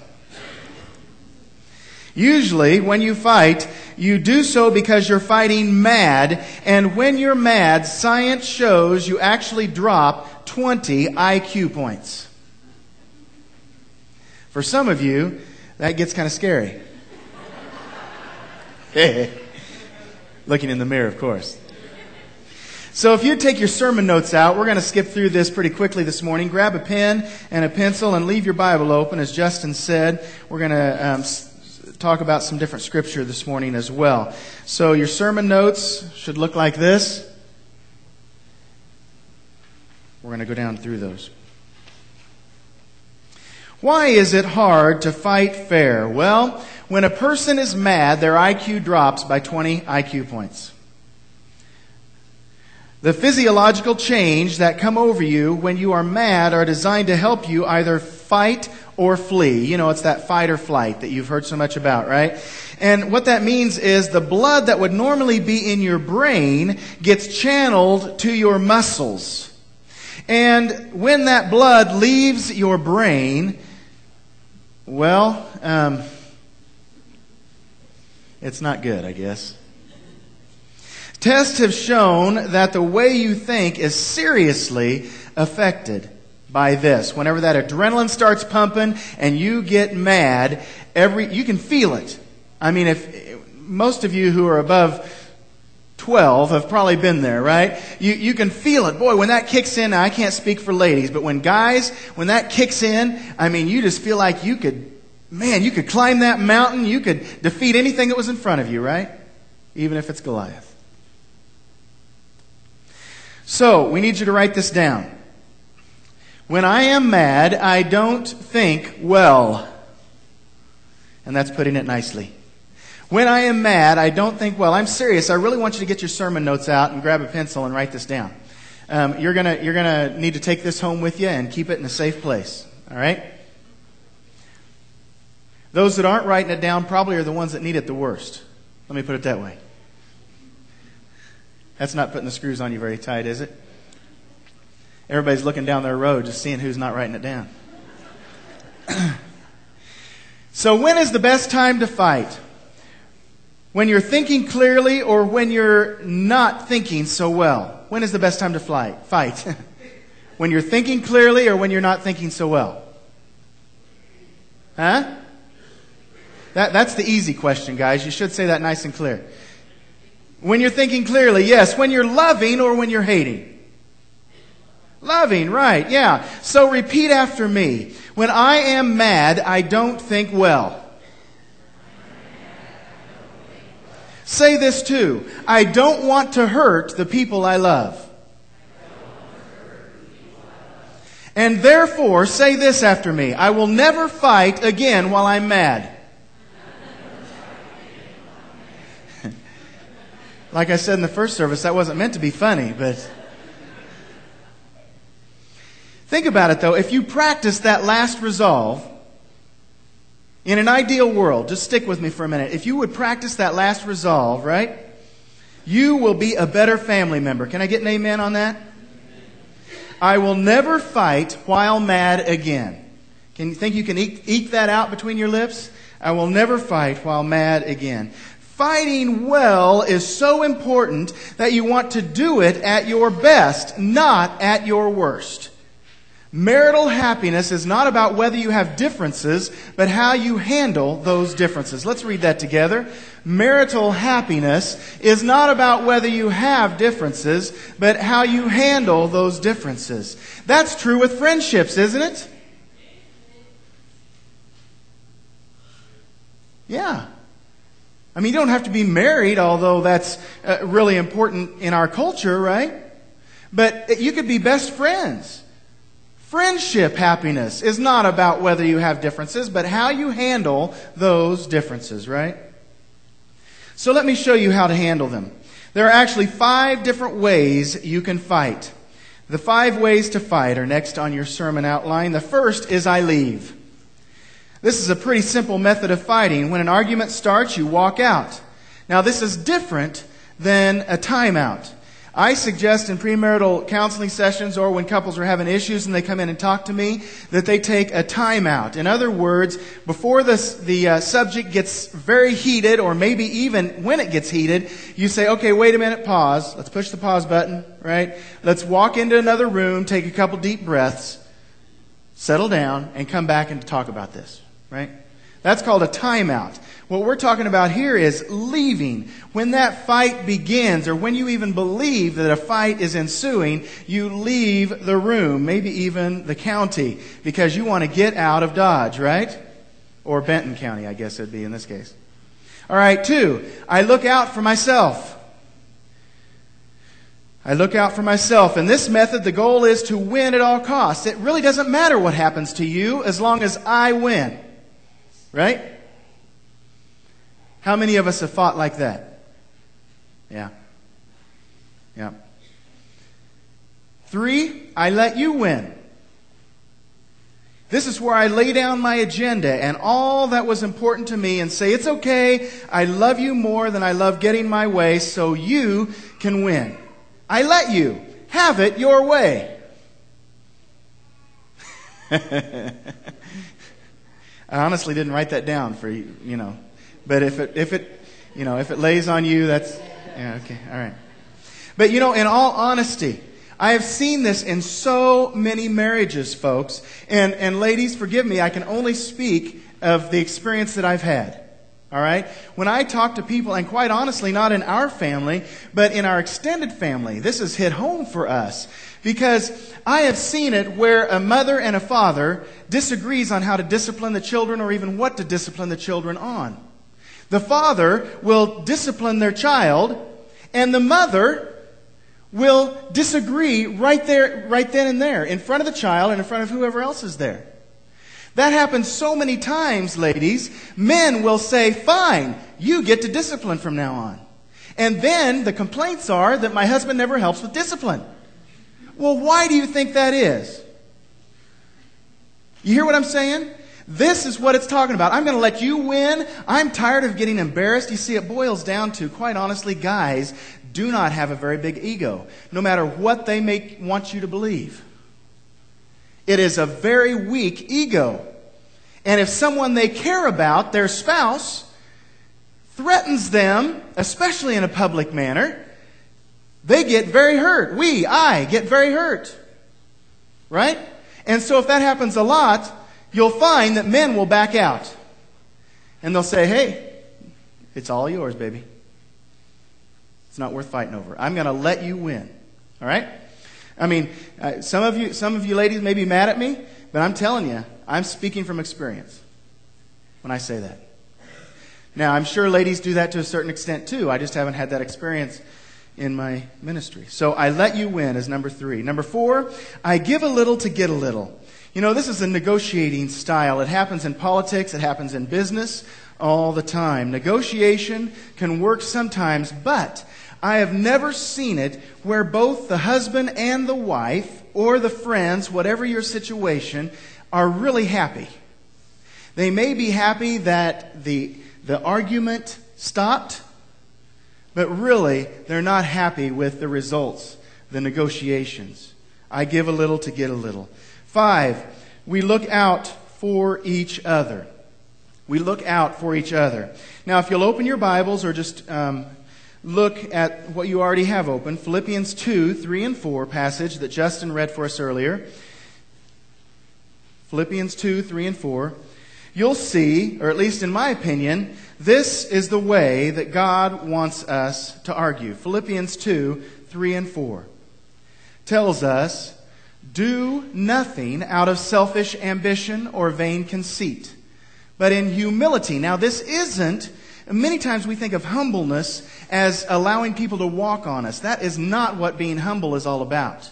Usually, when you fight, you do so because you're fighting mad, and when you're mad, science shows you actually drop twenty I Q points. For some of you, that gets kind of scary. Looking in the mirror, of course. So if you take your sermon notes out, we're going to skip through this pretty quickly this morning. Grab a pen and a pencil and leave your Bible open. As Justin said, we're going to um, talk about some different scripture this morning as well. So your sermon notes should look like this. We're going to go down through those. Why is it hard to fight fair? Well, when a person is mad, their I Q drops by twenty I Q points. The physiological change that come over you when you are mad are designed to help you either fight or flee. You know, it's that fight or flight that you've heard so much about, right? And what that means is the blood that would normally be in your brain gets channeled to your muscles. And when that blood leaves your brain, well, um, it's not good, I guess. Tests have shown that the way you think is seriously affected by this. Whenever that adrenaline starts pumping and you get mad, every you can feel it. I mean, if most of you who are above twelve have probably been there, right? You you can feel it. Boy, when that kicks in, I can't speak for ladies, but when guys, when that kicks in, I mean, you just feel like you could, man, you could climb that mountain, you could defeat anything that was in front of you, right? Even if it's Goliath. So, we need you to write this down. When I am mad, I don't think well. And that's putting it nicely. When I am mad, I don't think well. I'm serious. I really want you to get your sermon notes out and grab a pencil and write this down. Um, you're gonna you're gonna need to take this home with you and keep it in a safe place. All right? Those that aren't writing it down probably are the ones that need it the worst. Let me put it that way. That's not putting the screws on you very tight, is it? Everybody's looking down their road just seeing who's not writing it down. So when is the best time to fight? When you're thinking clearly or when you're not thinking so well? When is the best time to fly, fight? When you're thinking clearly or when you're not thinking so well? Huh? That, that's the easy question, guys. You should say that nice and clear. When you're thinking clearly, yes. When you're loving or when you're hating? Loving, right, yeah. So repeat after me. When I am mad, I don't think well. Say this too. I don't want to hurt the people I love. And therefore, say this after me. I will never fight again while I'm mad. Like I said in the first service, that wasn't meant to be funny, but think about it though. If you practice that last resolve, in an ideal world, just stick with me for a minute. If you would practice that last resolve, right? You will be a better family member. Can I get an amen on that? I will never fight while mad again. Can you think you can eke, eke that out between your lips? I will never fight while mad again. Fighting well is so important that you want to do it at your best, not at your worst. Marital happiness is not about whether you have differences, but how you handle those differences. Let's read that together. Marital happiness is not about whether you have differences, but how you handle those differences. That's true with friendships, isn't it? Yeah. I mean, you don't have to be married, although that's uh, really important in our culture, right? But you could be best friends. Friendship happiness is not about whether you have differences, but how you handle those differences, right? So let me show you how to handle them. There are actually five different ways you can fight. The five ways to fight are next on your sermon outline. The first is I leave. This is a pretty simple method of fighting. When an argument starts, you walk out. Now, this is different than a timeout. I suggest in premarital counseling sessions or when couples are having issues and they come in and talk to me that they take a timeout. In other words, before this, the uh, subject gets very heated or maybe even when it gets heated, you say, okay, wait a minute, pause. Let's push the pause button, right? Let's walk into another room, take a couple deep breaths, settle down, and come back and talk about this, right? That's called a timeout. What we're talking about here is leaving. When that fight begins, or when you even believe that a fight is ensuing, you leave the room, maybe even the county, because you want to get out of Dodge, right? Or Benton County, I guess it'd be in this case. All right, two, I look out for myself. I look out for myself. In this method, the goal is to win at all costs. It really doesn't matter what happens to you as long as I win. Right? How many of us have fought like that? Yeah. Yeah. Three, I let you win. This is where I lay down my agenda and all that was important to me and say, it's okay, I love you more than I love getting my way, so you can win. I let you have it your way. I honestly didn't write that down for you, you know. But if it, if it, you know, if it lays on you, that's, yeah, okay, all right. But you know, in all honesty, I have seen this in so many marriages, folks. And, and ladies, forgive me, I can only speak of the experience that I've had. All right? When I talk to people, and quite honestly, not in our family, but in our extended family, this has hit home for us. Because I have seen it where a mother and a father disagrees on how to discipline the children or even what to discipline the children on. The father will discipline their child, and the mother will disagree right there, right then and there, in front of the child and in front of whoever else is there. That happens so many times, ladies. Men will say, fine, you get to discipline from now on. And then the complaints are that my husband never helps with discipline. Well, why do you think that is? You hear what I'm saying? This is what it's talking about. I'm going to let you win. I'm tired of getting embarrassed. You see, it boils down to, quite honestly, guys do not have a very big ego, no matter what they make want you to believe. It is a very weak ego. And if someone they care about, their spouse, threatens them, especially in a public manner, they get very hurt. We, I, get very hurt. Right? And so if that happens a lot, you'll find that men will back out. And they'll say, hey, it's all yours, baby. It's not worth fighting over. I'm going to let you win. All right? I mean, uh, some of you some of you ladies may be mad at me, but I'm telling you, I'm speaking from experience when I say that. Now, I'm sure ladies do that to a certain extent too. I just haven't had that experience in my ministry. So I let you win is number three. Number four, I give a little to get a little. You know, this is a negotiating style. It happens in politics. It happens in business all the time. Negotiation can work sometimes, but I have never seen it where both the husband and the wife or the friends, whatever your situation, are really happy. They may be happy that the, the argument stopped, but really they're not happy with the results, the negotiations. I give a little to get a little. Five, we look out for each other. We look out for each other. Now, if you'll open your Bibles or just um, look at what you already have open, Philippians two, three and four passage that Justin read for us earlier. Philippians two, three and four. You'll see, or at least in my opinion, this is the way that God wants us to argue. Philippians two, three and four tells us, do nothing out of selfish ambition or vain conceit, but in humility. Now, this isn't, many times we think of humbleness as allowing people to walk on us. That is not what being humble is all about.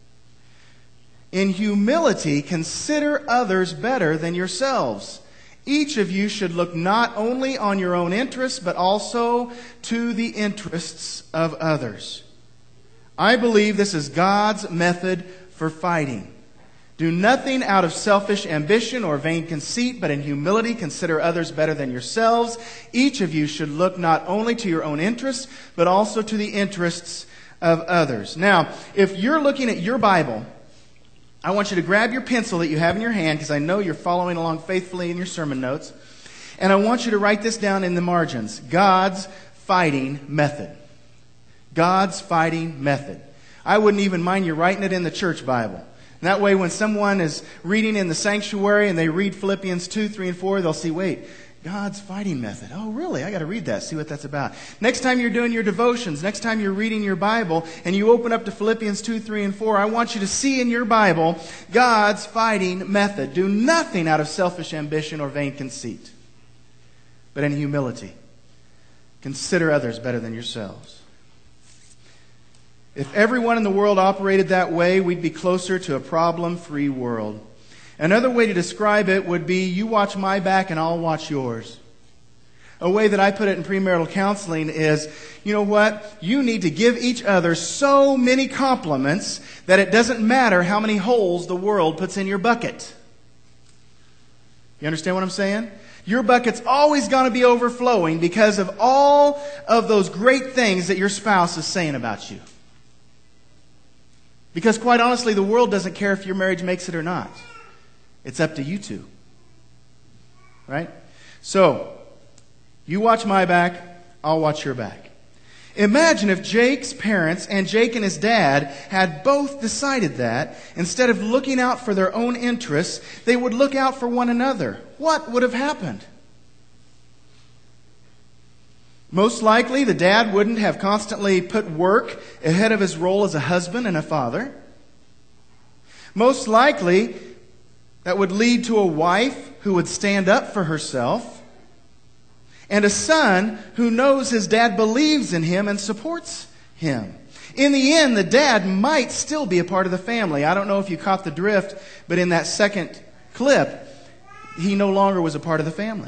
In humility, consider others better than yourselves. Each of you should look not only on your own interests, but also to the interests of others. I believe this is God's method for fighting. Do nothing out of selfish ambition or vain conceit, but in humility consider others better than yourselves. Each of you should look not only to your own interests, but also to the interests of others. Now, if you're looking at your Bible, I want you to grab your pencil that you have in your hand, because I know you're following along faithfully in your sermon notes. And I want you to write this down in the margins. God's fighting method. God's fighting method. I wouldn't even mind you writing it in the church Bible. And that way when someone is reading in the sanctuary and they read Philippians two, three, and four, they'll see, wait, God's fighting method. Oh, really? I got to read that, see what that's about. Next time you're doing your devotions, next time you're reading your Bible, and you open up to Philippians two, three, and four, I want you to see in your Bible God's fighting method. Do nothing out of selfish ambition or vain conceit, but in humility. Consider others better than yourselves. If everyone in the world operated that way, we'd be closer to a problem-free world. Another way to describe it would be, you watch my back and I'll watch yours. A way that I put it in premarital counseling is, you know what? You need to give each other so many compliments that it doesn't matter how many holes the world puts in your bucket. You understand what I'm saying? Your bucket's always going to be overflowing because of all of those great things that your spouse is saying about you. Because quite honestly, the world doesn't care if your marriage makes it or not. It's up to you two. Right? So, you watch my back, I'll watch your back. Imagine if Jake's parents and Jake and his dad had both decided that, instead of looking out for their own interests, they would look out for one another. What would have happened? Most likely, the dad wouldn't have constantly put work ahead of his role as a husband and a father. Most likely, that would lead to a wife who would stand up for herself, and a son who knows his dad believes in him and supports him. In the end, the dad might still be a part of the family. I don't know if you caught the drift, but in that second clip, he no longer was a part of the family.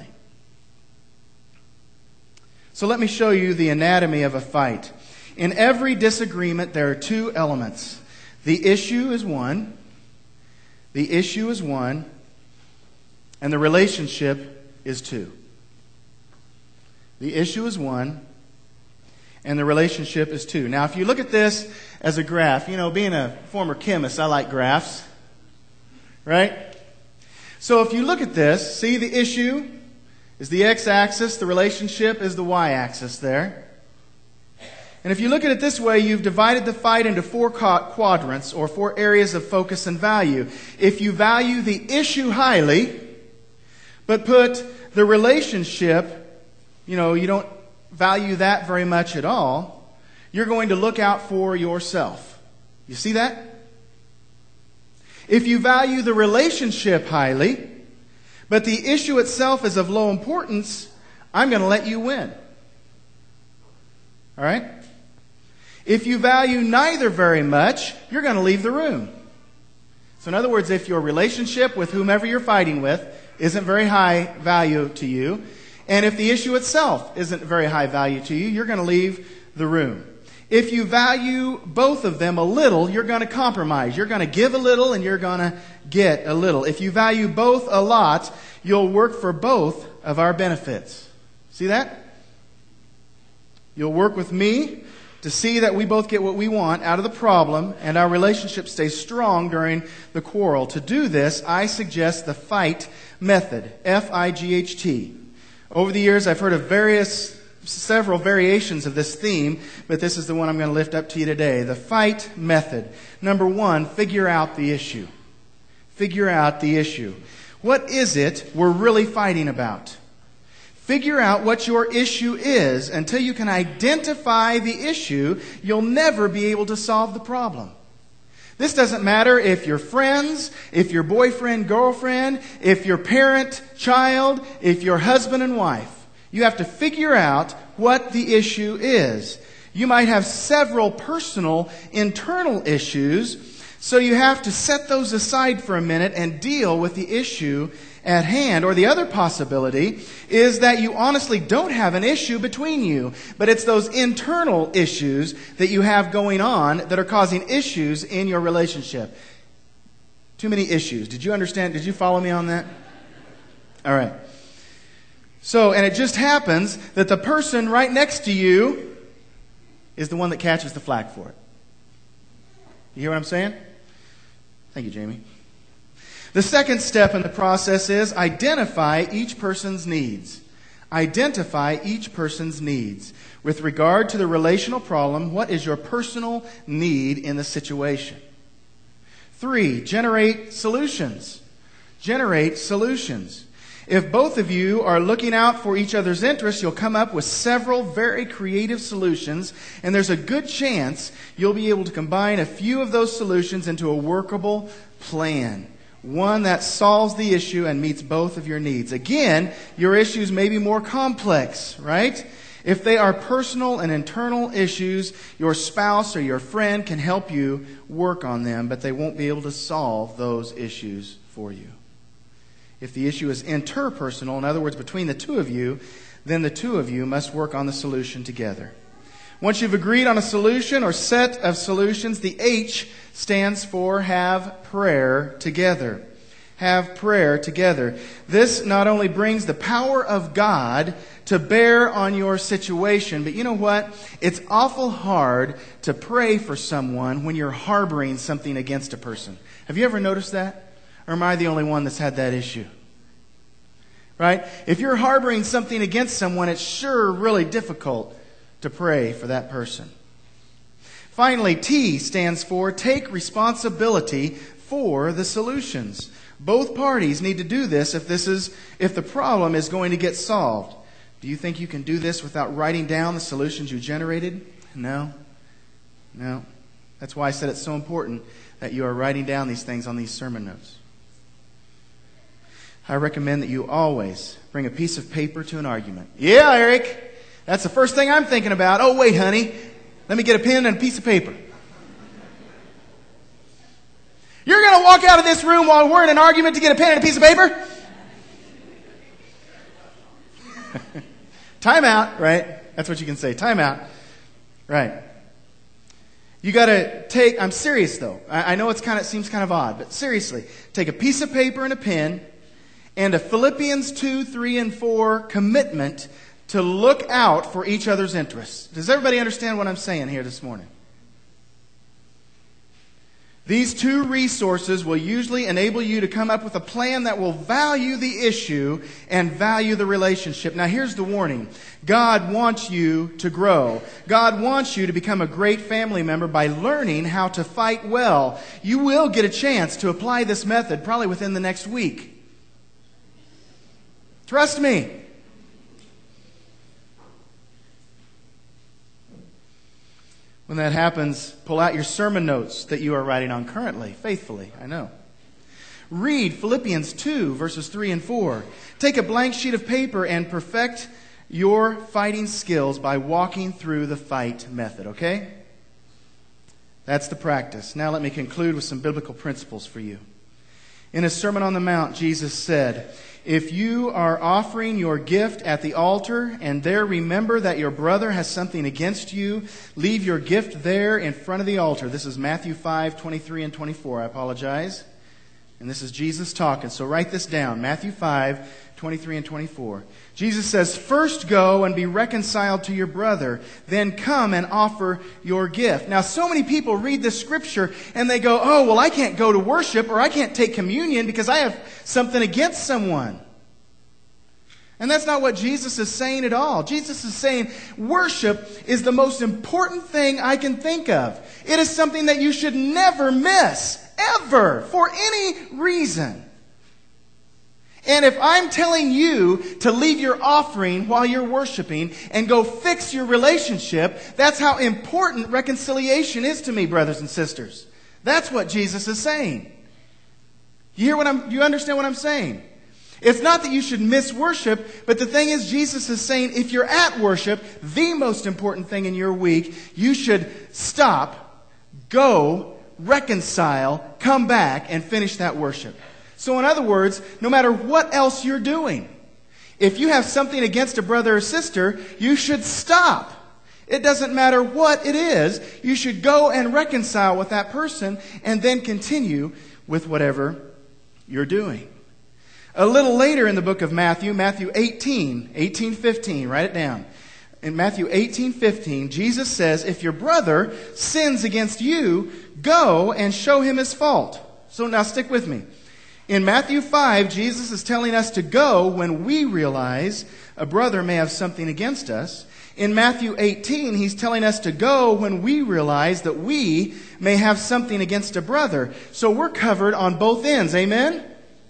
So let me show you the anatomy of a fight. In every disagreement, there are two elements. The issue is one. The issue is one. And the relationship is two. The issue is one. And the relationship is two. Now, if you look at this as a graph, you know, being a former chemist, I like graphs. Right? So if you look at this, see the issue is the x-axis. The relationship is the y-axis there. And if you look at it this way, you've divided the fight into four quadrants or four areas of focus and value. If you value the issue highly, but put the relationship, you know, you don't value that very much at all, you're going to look out for yourself. You see that? If you value the relationship highly, but the issue itself is of low importance, I'm going to let you win. All right? If you value neither very much, you're going to leave the room. So in other words, if your relationship with whomever you're fighting with isn't very high value to you, and if the issue itself isn't very high value to you, you're going to leave the room. If you value both of them a little, you're going to compromise. You're going to give a little and you're going to get a little. If you value both a lot, you'll work for both of our benefits. See that? You'll work with me to see that we both get what we want out of the problem and our relationship stays strong during the quarrel. To do this, I suggest the FIGHT method. F I G H T. Over the years, I've heard of various, several variations of this theme, but this is the one I'm going to lift up to you today. The FIGHT method. Number one, figure out the issue. Figure out the issue. What is it we're really fighting about? Figure out what your issue is. Until you can identify the issue, you'll never be able to solve the problem. This doesn't matter if you're friends, if you're boyfriend, girlfriend, if you're parent, child, if you're husband and wife. You have to figure out what the issue is. You might have several personal, internal issues, so you have to set those aside for a minute and deal with the issue at hand. Or the other possibility is that you honestly don't have an issue between you, but it's those internal issues that you have going on that are causing issues in your relationship. Too many issues. Did you understand? Did you follow me on that? All right. So, and it just happens that the person right next to you is the one that catches the flack for it. You hear what I'm saying? Thank you, Jamie. The second step in the process is identify each person's needs. Identify each person's needs. With regard to the relational problem, what is your personal need in the situation? Three, generate solutions. Generate solutions. If both of you are looking out for each other's interests, you'll come up with several very creative solutions, and there's a good chance you'll be able to combine a few of those solutions into a workable plan. One that solves the issue and meets both of your needs. Again, your issues may be more complex, right? If they are personal and internal issues, your spouse or your friend can help you work on them, but they won't be able to solve those issues for you. If the issue is interpersonal, in other words, between the two of you, then the two of you must work on the solution together. Once you've agreed on a solution or set of solutions, the H stands for have prayer together. Have prayer together. This not only brings the power of God to bear on your situation, but you know what? It's awful hard to pray for someone when you're harboring something against a person. Have you ever noticed that? Or am I the only one that's had that issue? Right? If you're harboring something against someone, it's sure really difficult to pray for that person. Finally, T stands for take responsibility for the solutions. Both parties need to do this if this is if the problem is going to get solved. Do you think you can do this without writing down the solutions you generated? No. No. That's why I said it's so important that you are writing down these things on these sermon notes. I recommend that you always bring a piece of paper to an argument. Yeah, Eric, that's the first thing I'm thinking about. Oh, wait, honey, let me get a pen and a piece of paper. You're going to walk out of this room while we're in an argument to get a pen and a piece of paper? Time out, right? That's what you can say. Time out. Right. You got to take, I'm serious though. I, I know it's kind of, it seems kind of odd, but seriously, take a piece of paper and a pen and a Philippians two, three, and four commitment to look out for each other's interests. Does everybody understand what I'm saying here this morning? These two resources will usually enable you to come up with a plan that will value the issue and value the relationship. Now, here's the warning. God wants you to grow. God wants you to become a great family member by learning how to fight well. You will get a chance to apply this method probably within the next week. Trust me. When that happens, pull out your sermon notes that you are writing on currently, faithfully, I know. Read Philippians two, verses three and four. Take a blank sheet of paper and perfect your fighting skills by walking through the fight method, okay? That's the practice. Now let me conclude with some biblical principles for you. In his Sermon on the Mount, Jesus said, if you are offering your gift at the altar and there remember that your brother has something against you, leave your gift there in front of the altar. This is Matthew five, twenty-three and twenty-four. I apologize. And this is Jesus talking. So write this down. Matthew five, twenty-three and twenty-four. Jesus says, first go and be reconciled to your brother, then come and offer your gift. Now, so many people read this scripture and they go, oh, well, I can't go to worship or I can't take communion because I have something against someone. And that's not what Jesus is saying at all. Jesus is saying worship is the most important thing I can think of. It is something that you should never miss, ever, for any reason. And if I'm telling you to leave your offering while you're worshiping and go fix your relationship, that's how important reconciliation is to me, brothers and sisters. That's what Jesus is saying. You hear what I'm, you understand what I'm saying? It's not that you should miss worship, but the thing is, Jesus is saying if you're at worship, the most important thing in your week, you should stop, go, reconcile, come back, and finish that worship. So in other words, no matter what else you're doing, if you have something against a brother or sister, you should stop. It doesn't matter what it is. You should go and reconcile with that person and then continue with whatever you're doing. A little later in the book of Matthew, Matthew eighteen, eighteen fifteen, write it down. In Matthew eighteen fifteen, Jesus says, if your brother sins against you, go and show him his fault. So now stick with me. In Matthew five, Jesus is telling us to go when we realize a brother may have something against us. In Matthew eighteen, he's telling us to go when we realize that we may have something against a brother. So we're covered on both ends. Amen?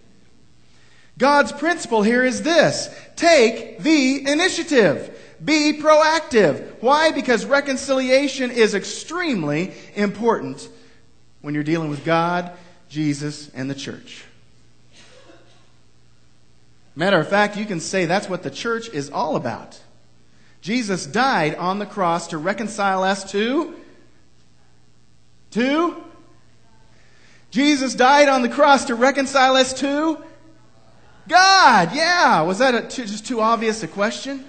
God's principle here is this. Take the initiative. Be proactive. Why? Because reconciliation is extremely important when you're dealing with God, Jesus, and the church. Matter of fact, you can say that's what the church is all about. Jesus died on the cross to reconcile us to... To? Jesus died on the cross to reconcile us to... God. Yeah. Was that a, too, just too obvious a question?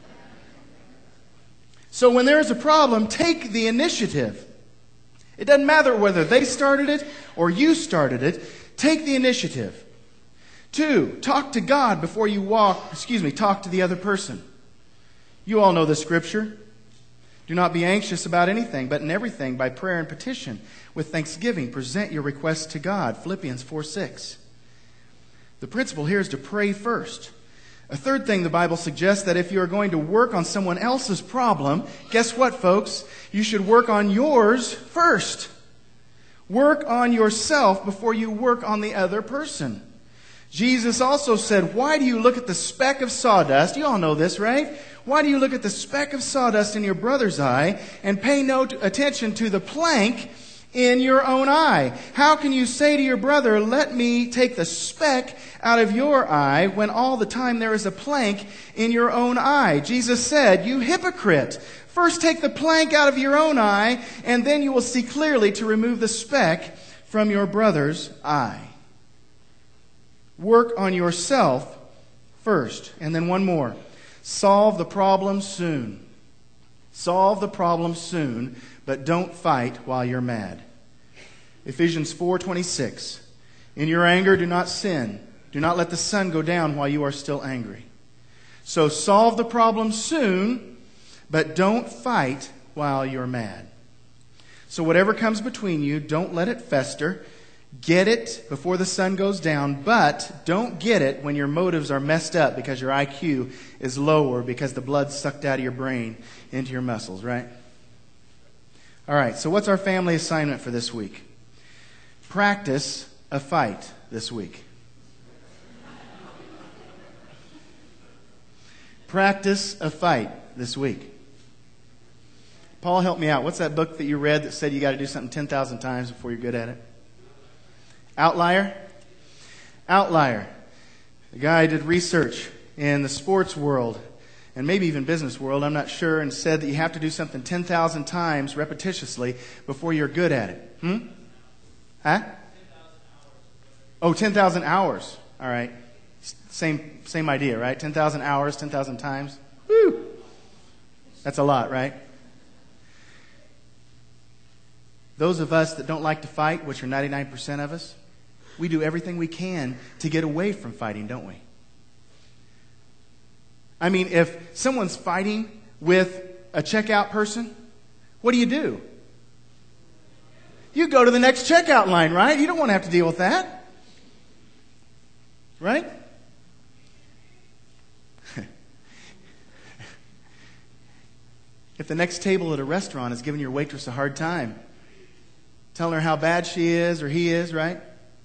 So when there is a problem, take the initiative. It doesn't matter whether they started it or you started it. Take the initiative. Two, talk to God before you walk, excuse me, talk to the other person. You all know the scripture. Do not be anxious about anything, but in everything, by prayer and petition, with thanksgiving, present your requests to God. Philippians four six. The principle here is to pray first. A third thing the Bible suggests that if you are going to work on someone else's problem, guess what, folks? You should work on yours first. Work on yourself before you work on the other person. Jesus also said, why do you look at the speck of sawdust? You all know this, right? Why do you look at the speck of sawdust in your brother's eye and pay no attention to the plank in your own eye? How can you say to your brother, let me take the speck out of your eye, when all the time there is a plank in your own eye? Jesus said, you hypocrite. First take the plank out of your own eye, and then you will see clearly to remove the speck from your brother's eye. Work on yourself first. And then one more. Solve the problem soon. Solve the problem soon, but don't fight while you're mad. Ephesians four twenty-six. In your anger, do not sin. Do not let the sun go down while you are still angry. So solve the problem soon, but don't fight while you're mad. So whatever comes between you, don't let it fester. Get it before the sun goes down, but don't get it when your motives are messed up because your I Q is lower because the blood's sucked out of your brain into your muscles, right? All right, so what's our family assignment for this week? Practice a fight this week. Practice a fight this week. Paul, help me out. What's that book that you read that said you got to do something ten thousand times before you're good at it? Outlier? Outlier. The guy did research in the sports world and maybe even business world, I'm not sure, and said that you have to do something ten thousand times repetitiously before you're good at it. Hmm? Huh? Oh, ten thousand hours. All right. Same same idea, right? ten thousand hours, ten thousand times. Woo! That's a lot, right? Those of us that don't like to fight, which are ninety-nine percent of us, we do everything we can to get away from fighting, don't we? I mean, if someone's fighting with a checkout person, what do you do? You go to the next checkout line, right? You don't want to have to deal with that. Right? If the next table at a restaurant is giving your waitress a hard time, telling her how bad she is or he is, right?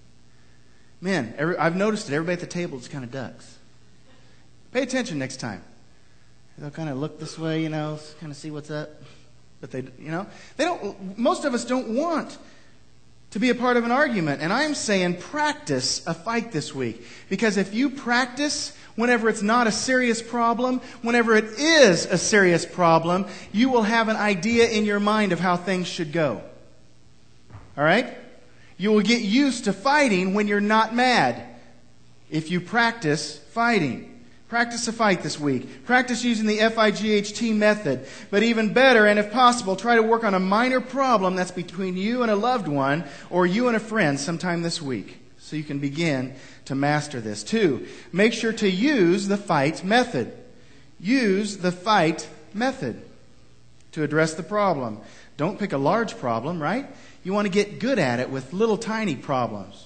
Man, every, I've noticed it. Everybody at the table just kind of ducks. Pay attention next time. They'll kind of look this way, you know, kind of see what's up. But they, you know, they don't. Most of us don't want to be a part of an argument. And I'm saying practice a fight this week. Because if you practice whenever it's not a serious problem, whenever it is a serious problem, you will have an idea in your mind of how things should go. All right? You will get used to fighting when you're not mad if you practice fighting. Practice a fight this week. Practice using the F I G H T method. But even better, and if possible, try to work on a minor problem that's between you and a loved one or you and a friend sometime this week so you can begin to master this. Two, make sure to use the fight method. Use the fight method to address the problem. Don't pick a large problem, right? You want to get good at it with little tiny problems.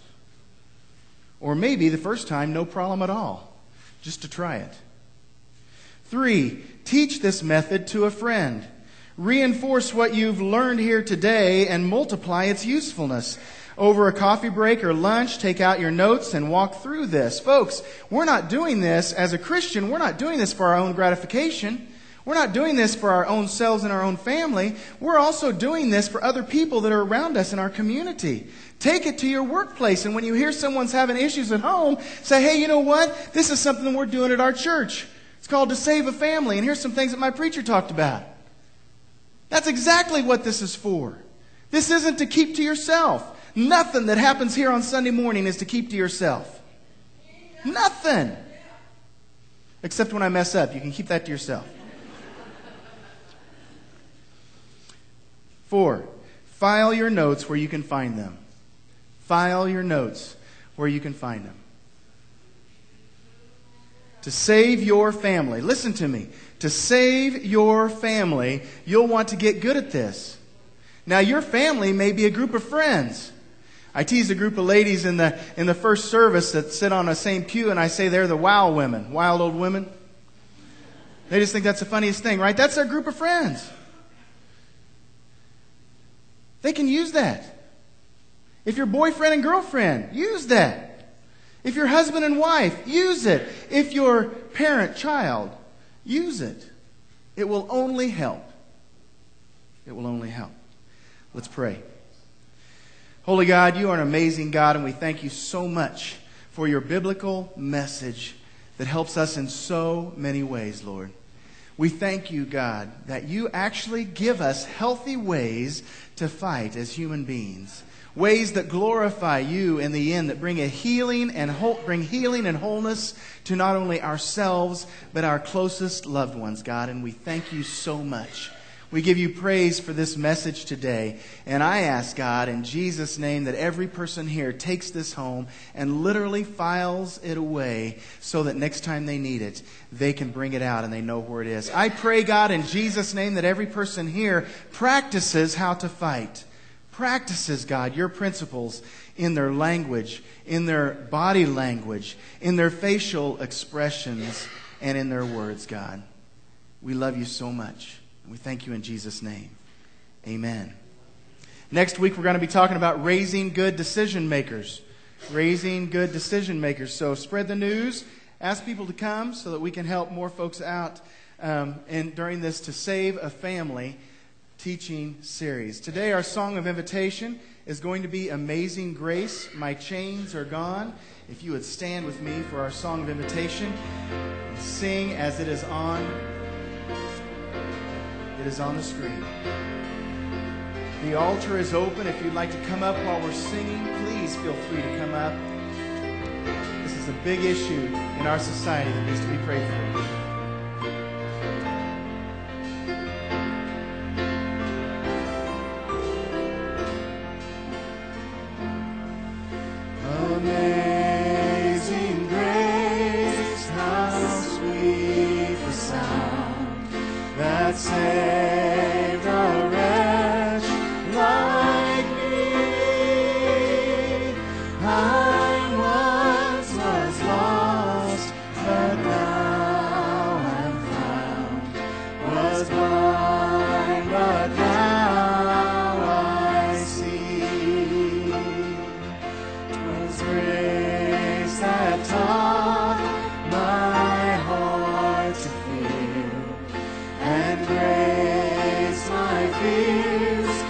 Or maybe the first time, no problem at all. Just to try it. Three, teach this method to a friend. Reinforce what you've learned here today and multiply its usefulness. Over a coffee break or lunch, take out your notes and walk through this. Folks, we're not doing this as a Christian. We're not doing this for our own gratification. We're not doing this for our own selves and our own family. We're also doing this for other people that are around us in our community. Take it to your workplace, and when you hear someone's having issues at home, say, hey, you know what? This is something we're doing at our church. It's called To Save a Family, and here's some things that my preacher talked about. That's exactly what this is for. This isn't to keep to yourself. Nothing that happens here on Sunday morning is to keep to yourself. Nothing. Except when I mess up. You can keep that to yourself. Four, file your notes where you can find them. File your notes where you can find them. To save your family. Listen to me. To save your family, you'll want to get good at this. Now, your family may be a group of friends. I tease a group of ladies in the in the first service that sit on the same pew, and I say they're the wow women, wild old women. They just think that's the funniest thing, right? That's their group of friends. They can use that. If you're boyfriend and girlfriend, use that. If you're husband and wife, use it. If you're parent, child, use it. It will only help. It will only help. Let's pray. Holy God, you are an amazing God, and we thank you so much for your biblical message that helps us in so many ways, Lord. We thank you, God, that you actually give us healthy ways to fight as human beings. Ways that glorify you in the end, that bring a healing and whole, bring healing and wholeness to not only ourselves, but our closest loved ones, God. And we thank you so much. We give you praise for this message today. And I ask, God, in Jesus' name, that every person here takes this home and literally files it away so that next time they need it, they can bring it out and they know where it is. I pray, God, in Jesus' name, that every person here practices how to fight. practices, God, your principles in their language, in their body language, in their facial expressions, and in their words, God. We love you so much. We thank you in Jesus' name. Amen. Next week, we're going to be talking about raising good decision makers. Raising good decision makers. So spread the news. Ask people to come so that we can help more folks out um, and during this To Save a Family teaching series. Today, our song of invitation is going to be Amazing Grace, My Chains Are Gone. If you would stand with me for our song of invitation and sing as it is on, it is on the screen. The altar is open. If you'd like to come up while we're singing, please feel free to come up. This is a big issue in our society that needs to be prayed for. Amazing grace, how sweet the sound that saved a wretch like me. I once was lost, but now I'm found. Was blind, but now I see. 'Twas grace that taught my heart to fear, and grace my fears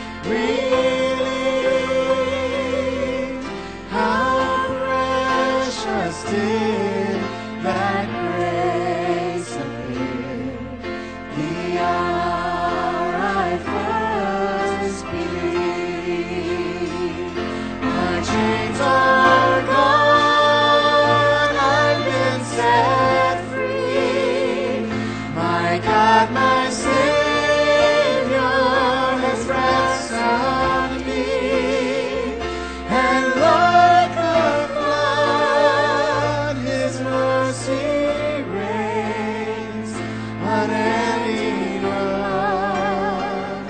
relieved. How precious did that grace appear the hour I first believed. My chains are gone, I've been set free. My God, my Savior has ransomed me, and like a flood, His mercy reigns, unending love,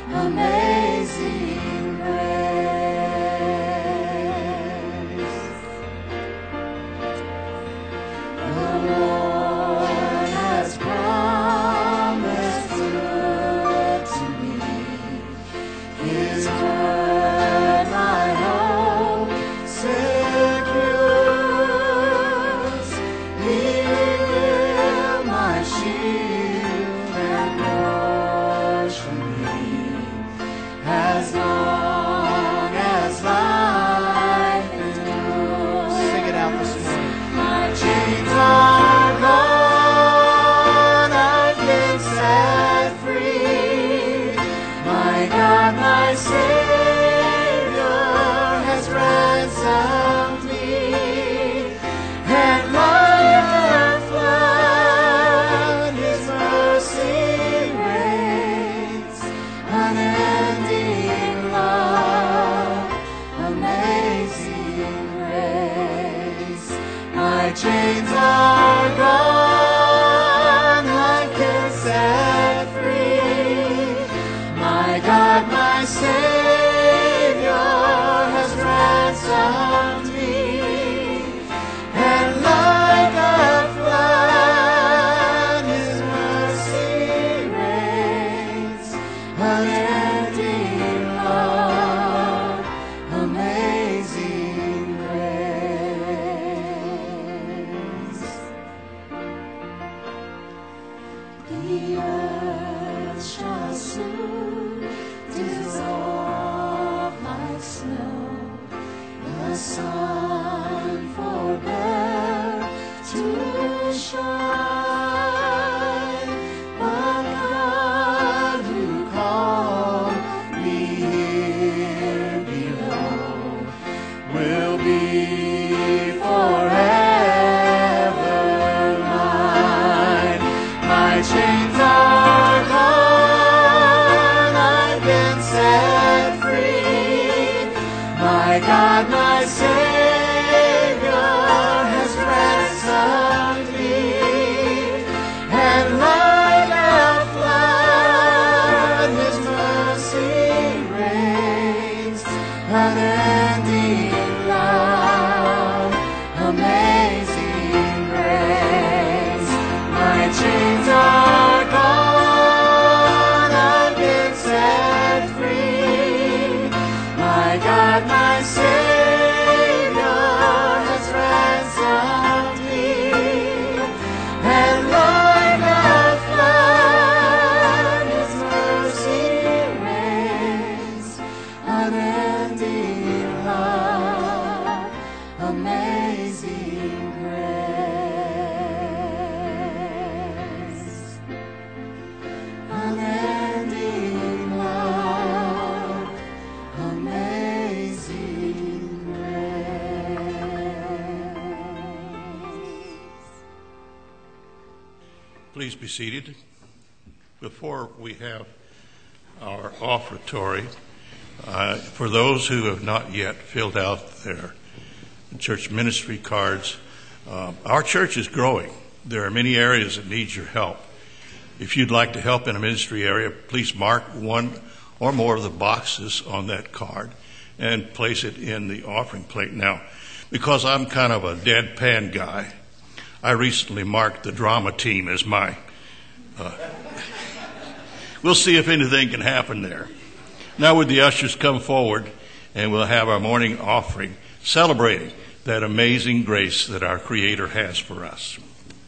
amazing grace. The Lord has promised good to me. His word my hope secures. He will my shield and portion be, as long as life endures. Sing it out this morning. My chains are gone, I've been set free. My God, my Savior has ransomed me, and like a flood, His mercy reigns, unending love, amazing grace. My chains are gone, I can set free. My God, my Savior has ransomed me, and like a flood, His mercy reigns, unending love, amazing grace. The earth shall soon dissolve like snow. The sun forbear to shine, but God who called me here below will be forever mine. My chains are gone, I've been set free. My God, my Savior has ransomed me, and like a flood, His mercy reigns, Please be seated. Before we have our offertory, uh, for those who have not yet filled out their church ministry cards, uh, our church is growing. There are many areas that need your help. If you'd like to help in a ministry area, please mark one or more of the boxes on that card and place it in the offering plate. Now, because I'm kind of a deadpan guy, I recently marked the drama team as my, uh, we'll see if anything can happen there. Now would the ushers come forward, and we'll have our morning offering celebrating that amazing grace that our Creator has for us.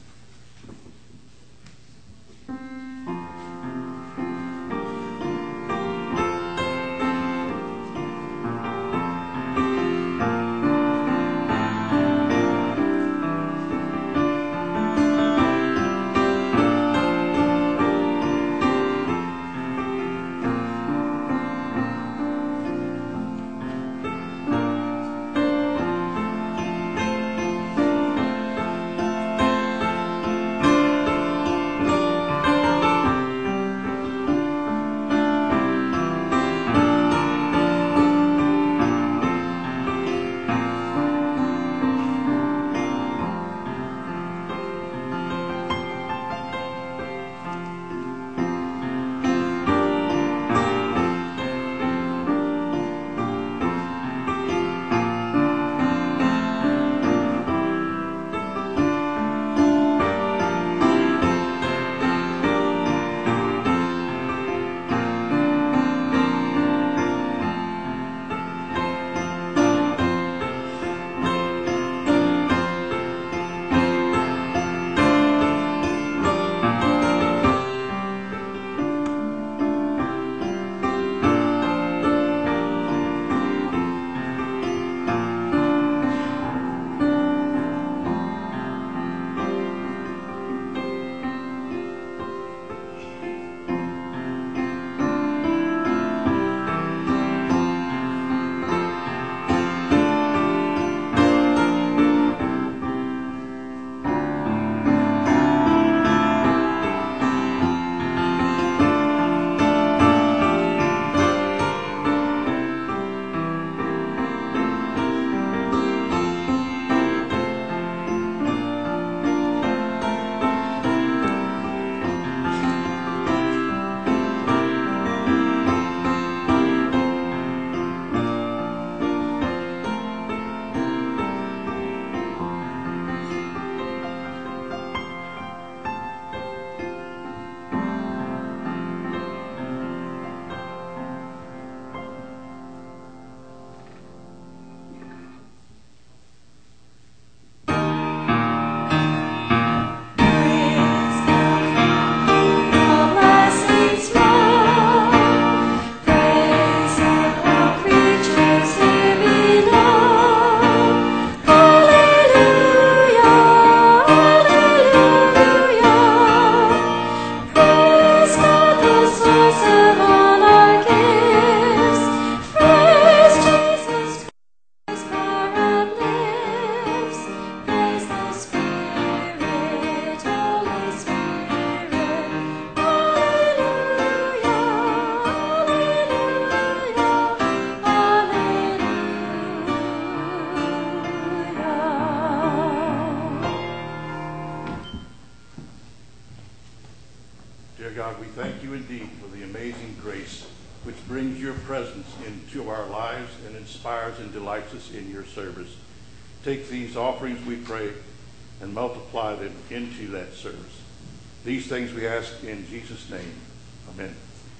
God, we thank you indeed for the amazing grace which brings your presence into our lives and inspires and delights us in your service. Take these offerings, we pray, and multiply them into that service. These things we ask in Jesus' name. Amen.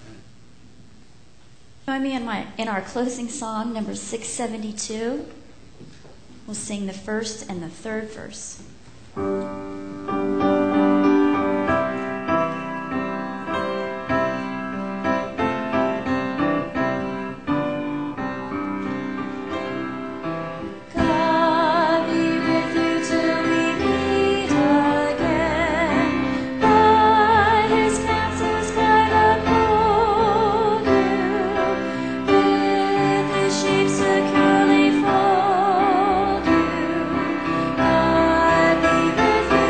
Join me in, my, in our closing song, number six seventy-two. We'll sing the first and the third verse. Securely fold you. God be with you.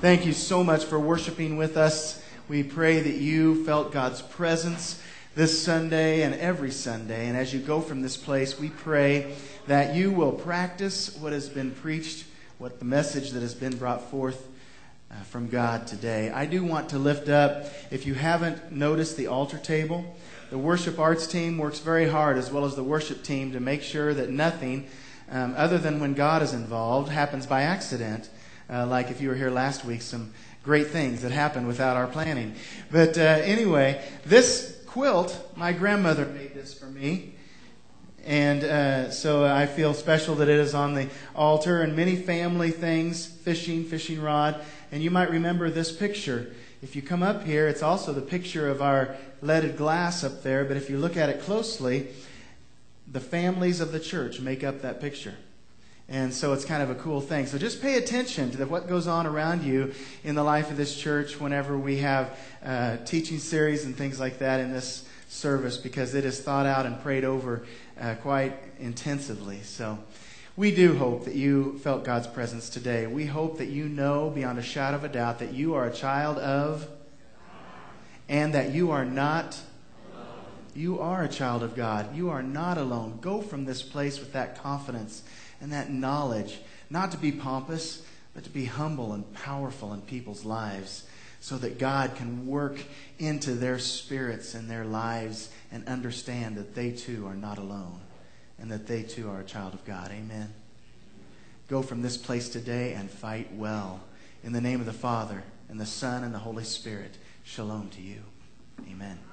Thank you so much for worshiping with us. We pray that you felt God's presence this Sunday and every Sunday. And as you go from this place, we pray that you will practice what has been preached, what the message that has been brought forth uh, from God today. I do want to lift up, if you haven't noticed the altar table, the worship arts team works very hard, as well as the worship team, to make sure that nothing, um, other than when God is involved, happens by accident. Uh, like if you were here last week, some great things that happened without our planning. But uh, anyway, this quilt, my grandmother made this for me. And uh, so I feel special that it is on the altar, and many family things, fishing, fishing rod. And you might remember this picture. If you come up here, it's also the picture of our leaded glass up there. But if you look at it closely, the families of the church make up that picture. And so it's kind of a cool thing. So just pay attention to the, what goes on around you in the life of this church whenever we have uh, teaching series and things like that in this service, because it is thought out and prayed over uh, quite intensively. So we do hope that you felt God's presence today. We hope that you know beyond a shadow of a doubt that you are a child of, and that you are not alone. You are a child of God. You are not alone. Go from this place with that confidence and that knowledge, not to be pompous, but to be humble and powerful in people's lives, so that God can work into their spirits and their lives and understand that they too are not alone and that they too are a child of God. Amen. Go from this place today and fight well. In the name of the Father, and the Son, and the Holy Spirit, shalom to you. Amen.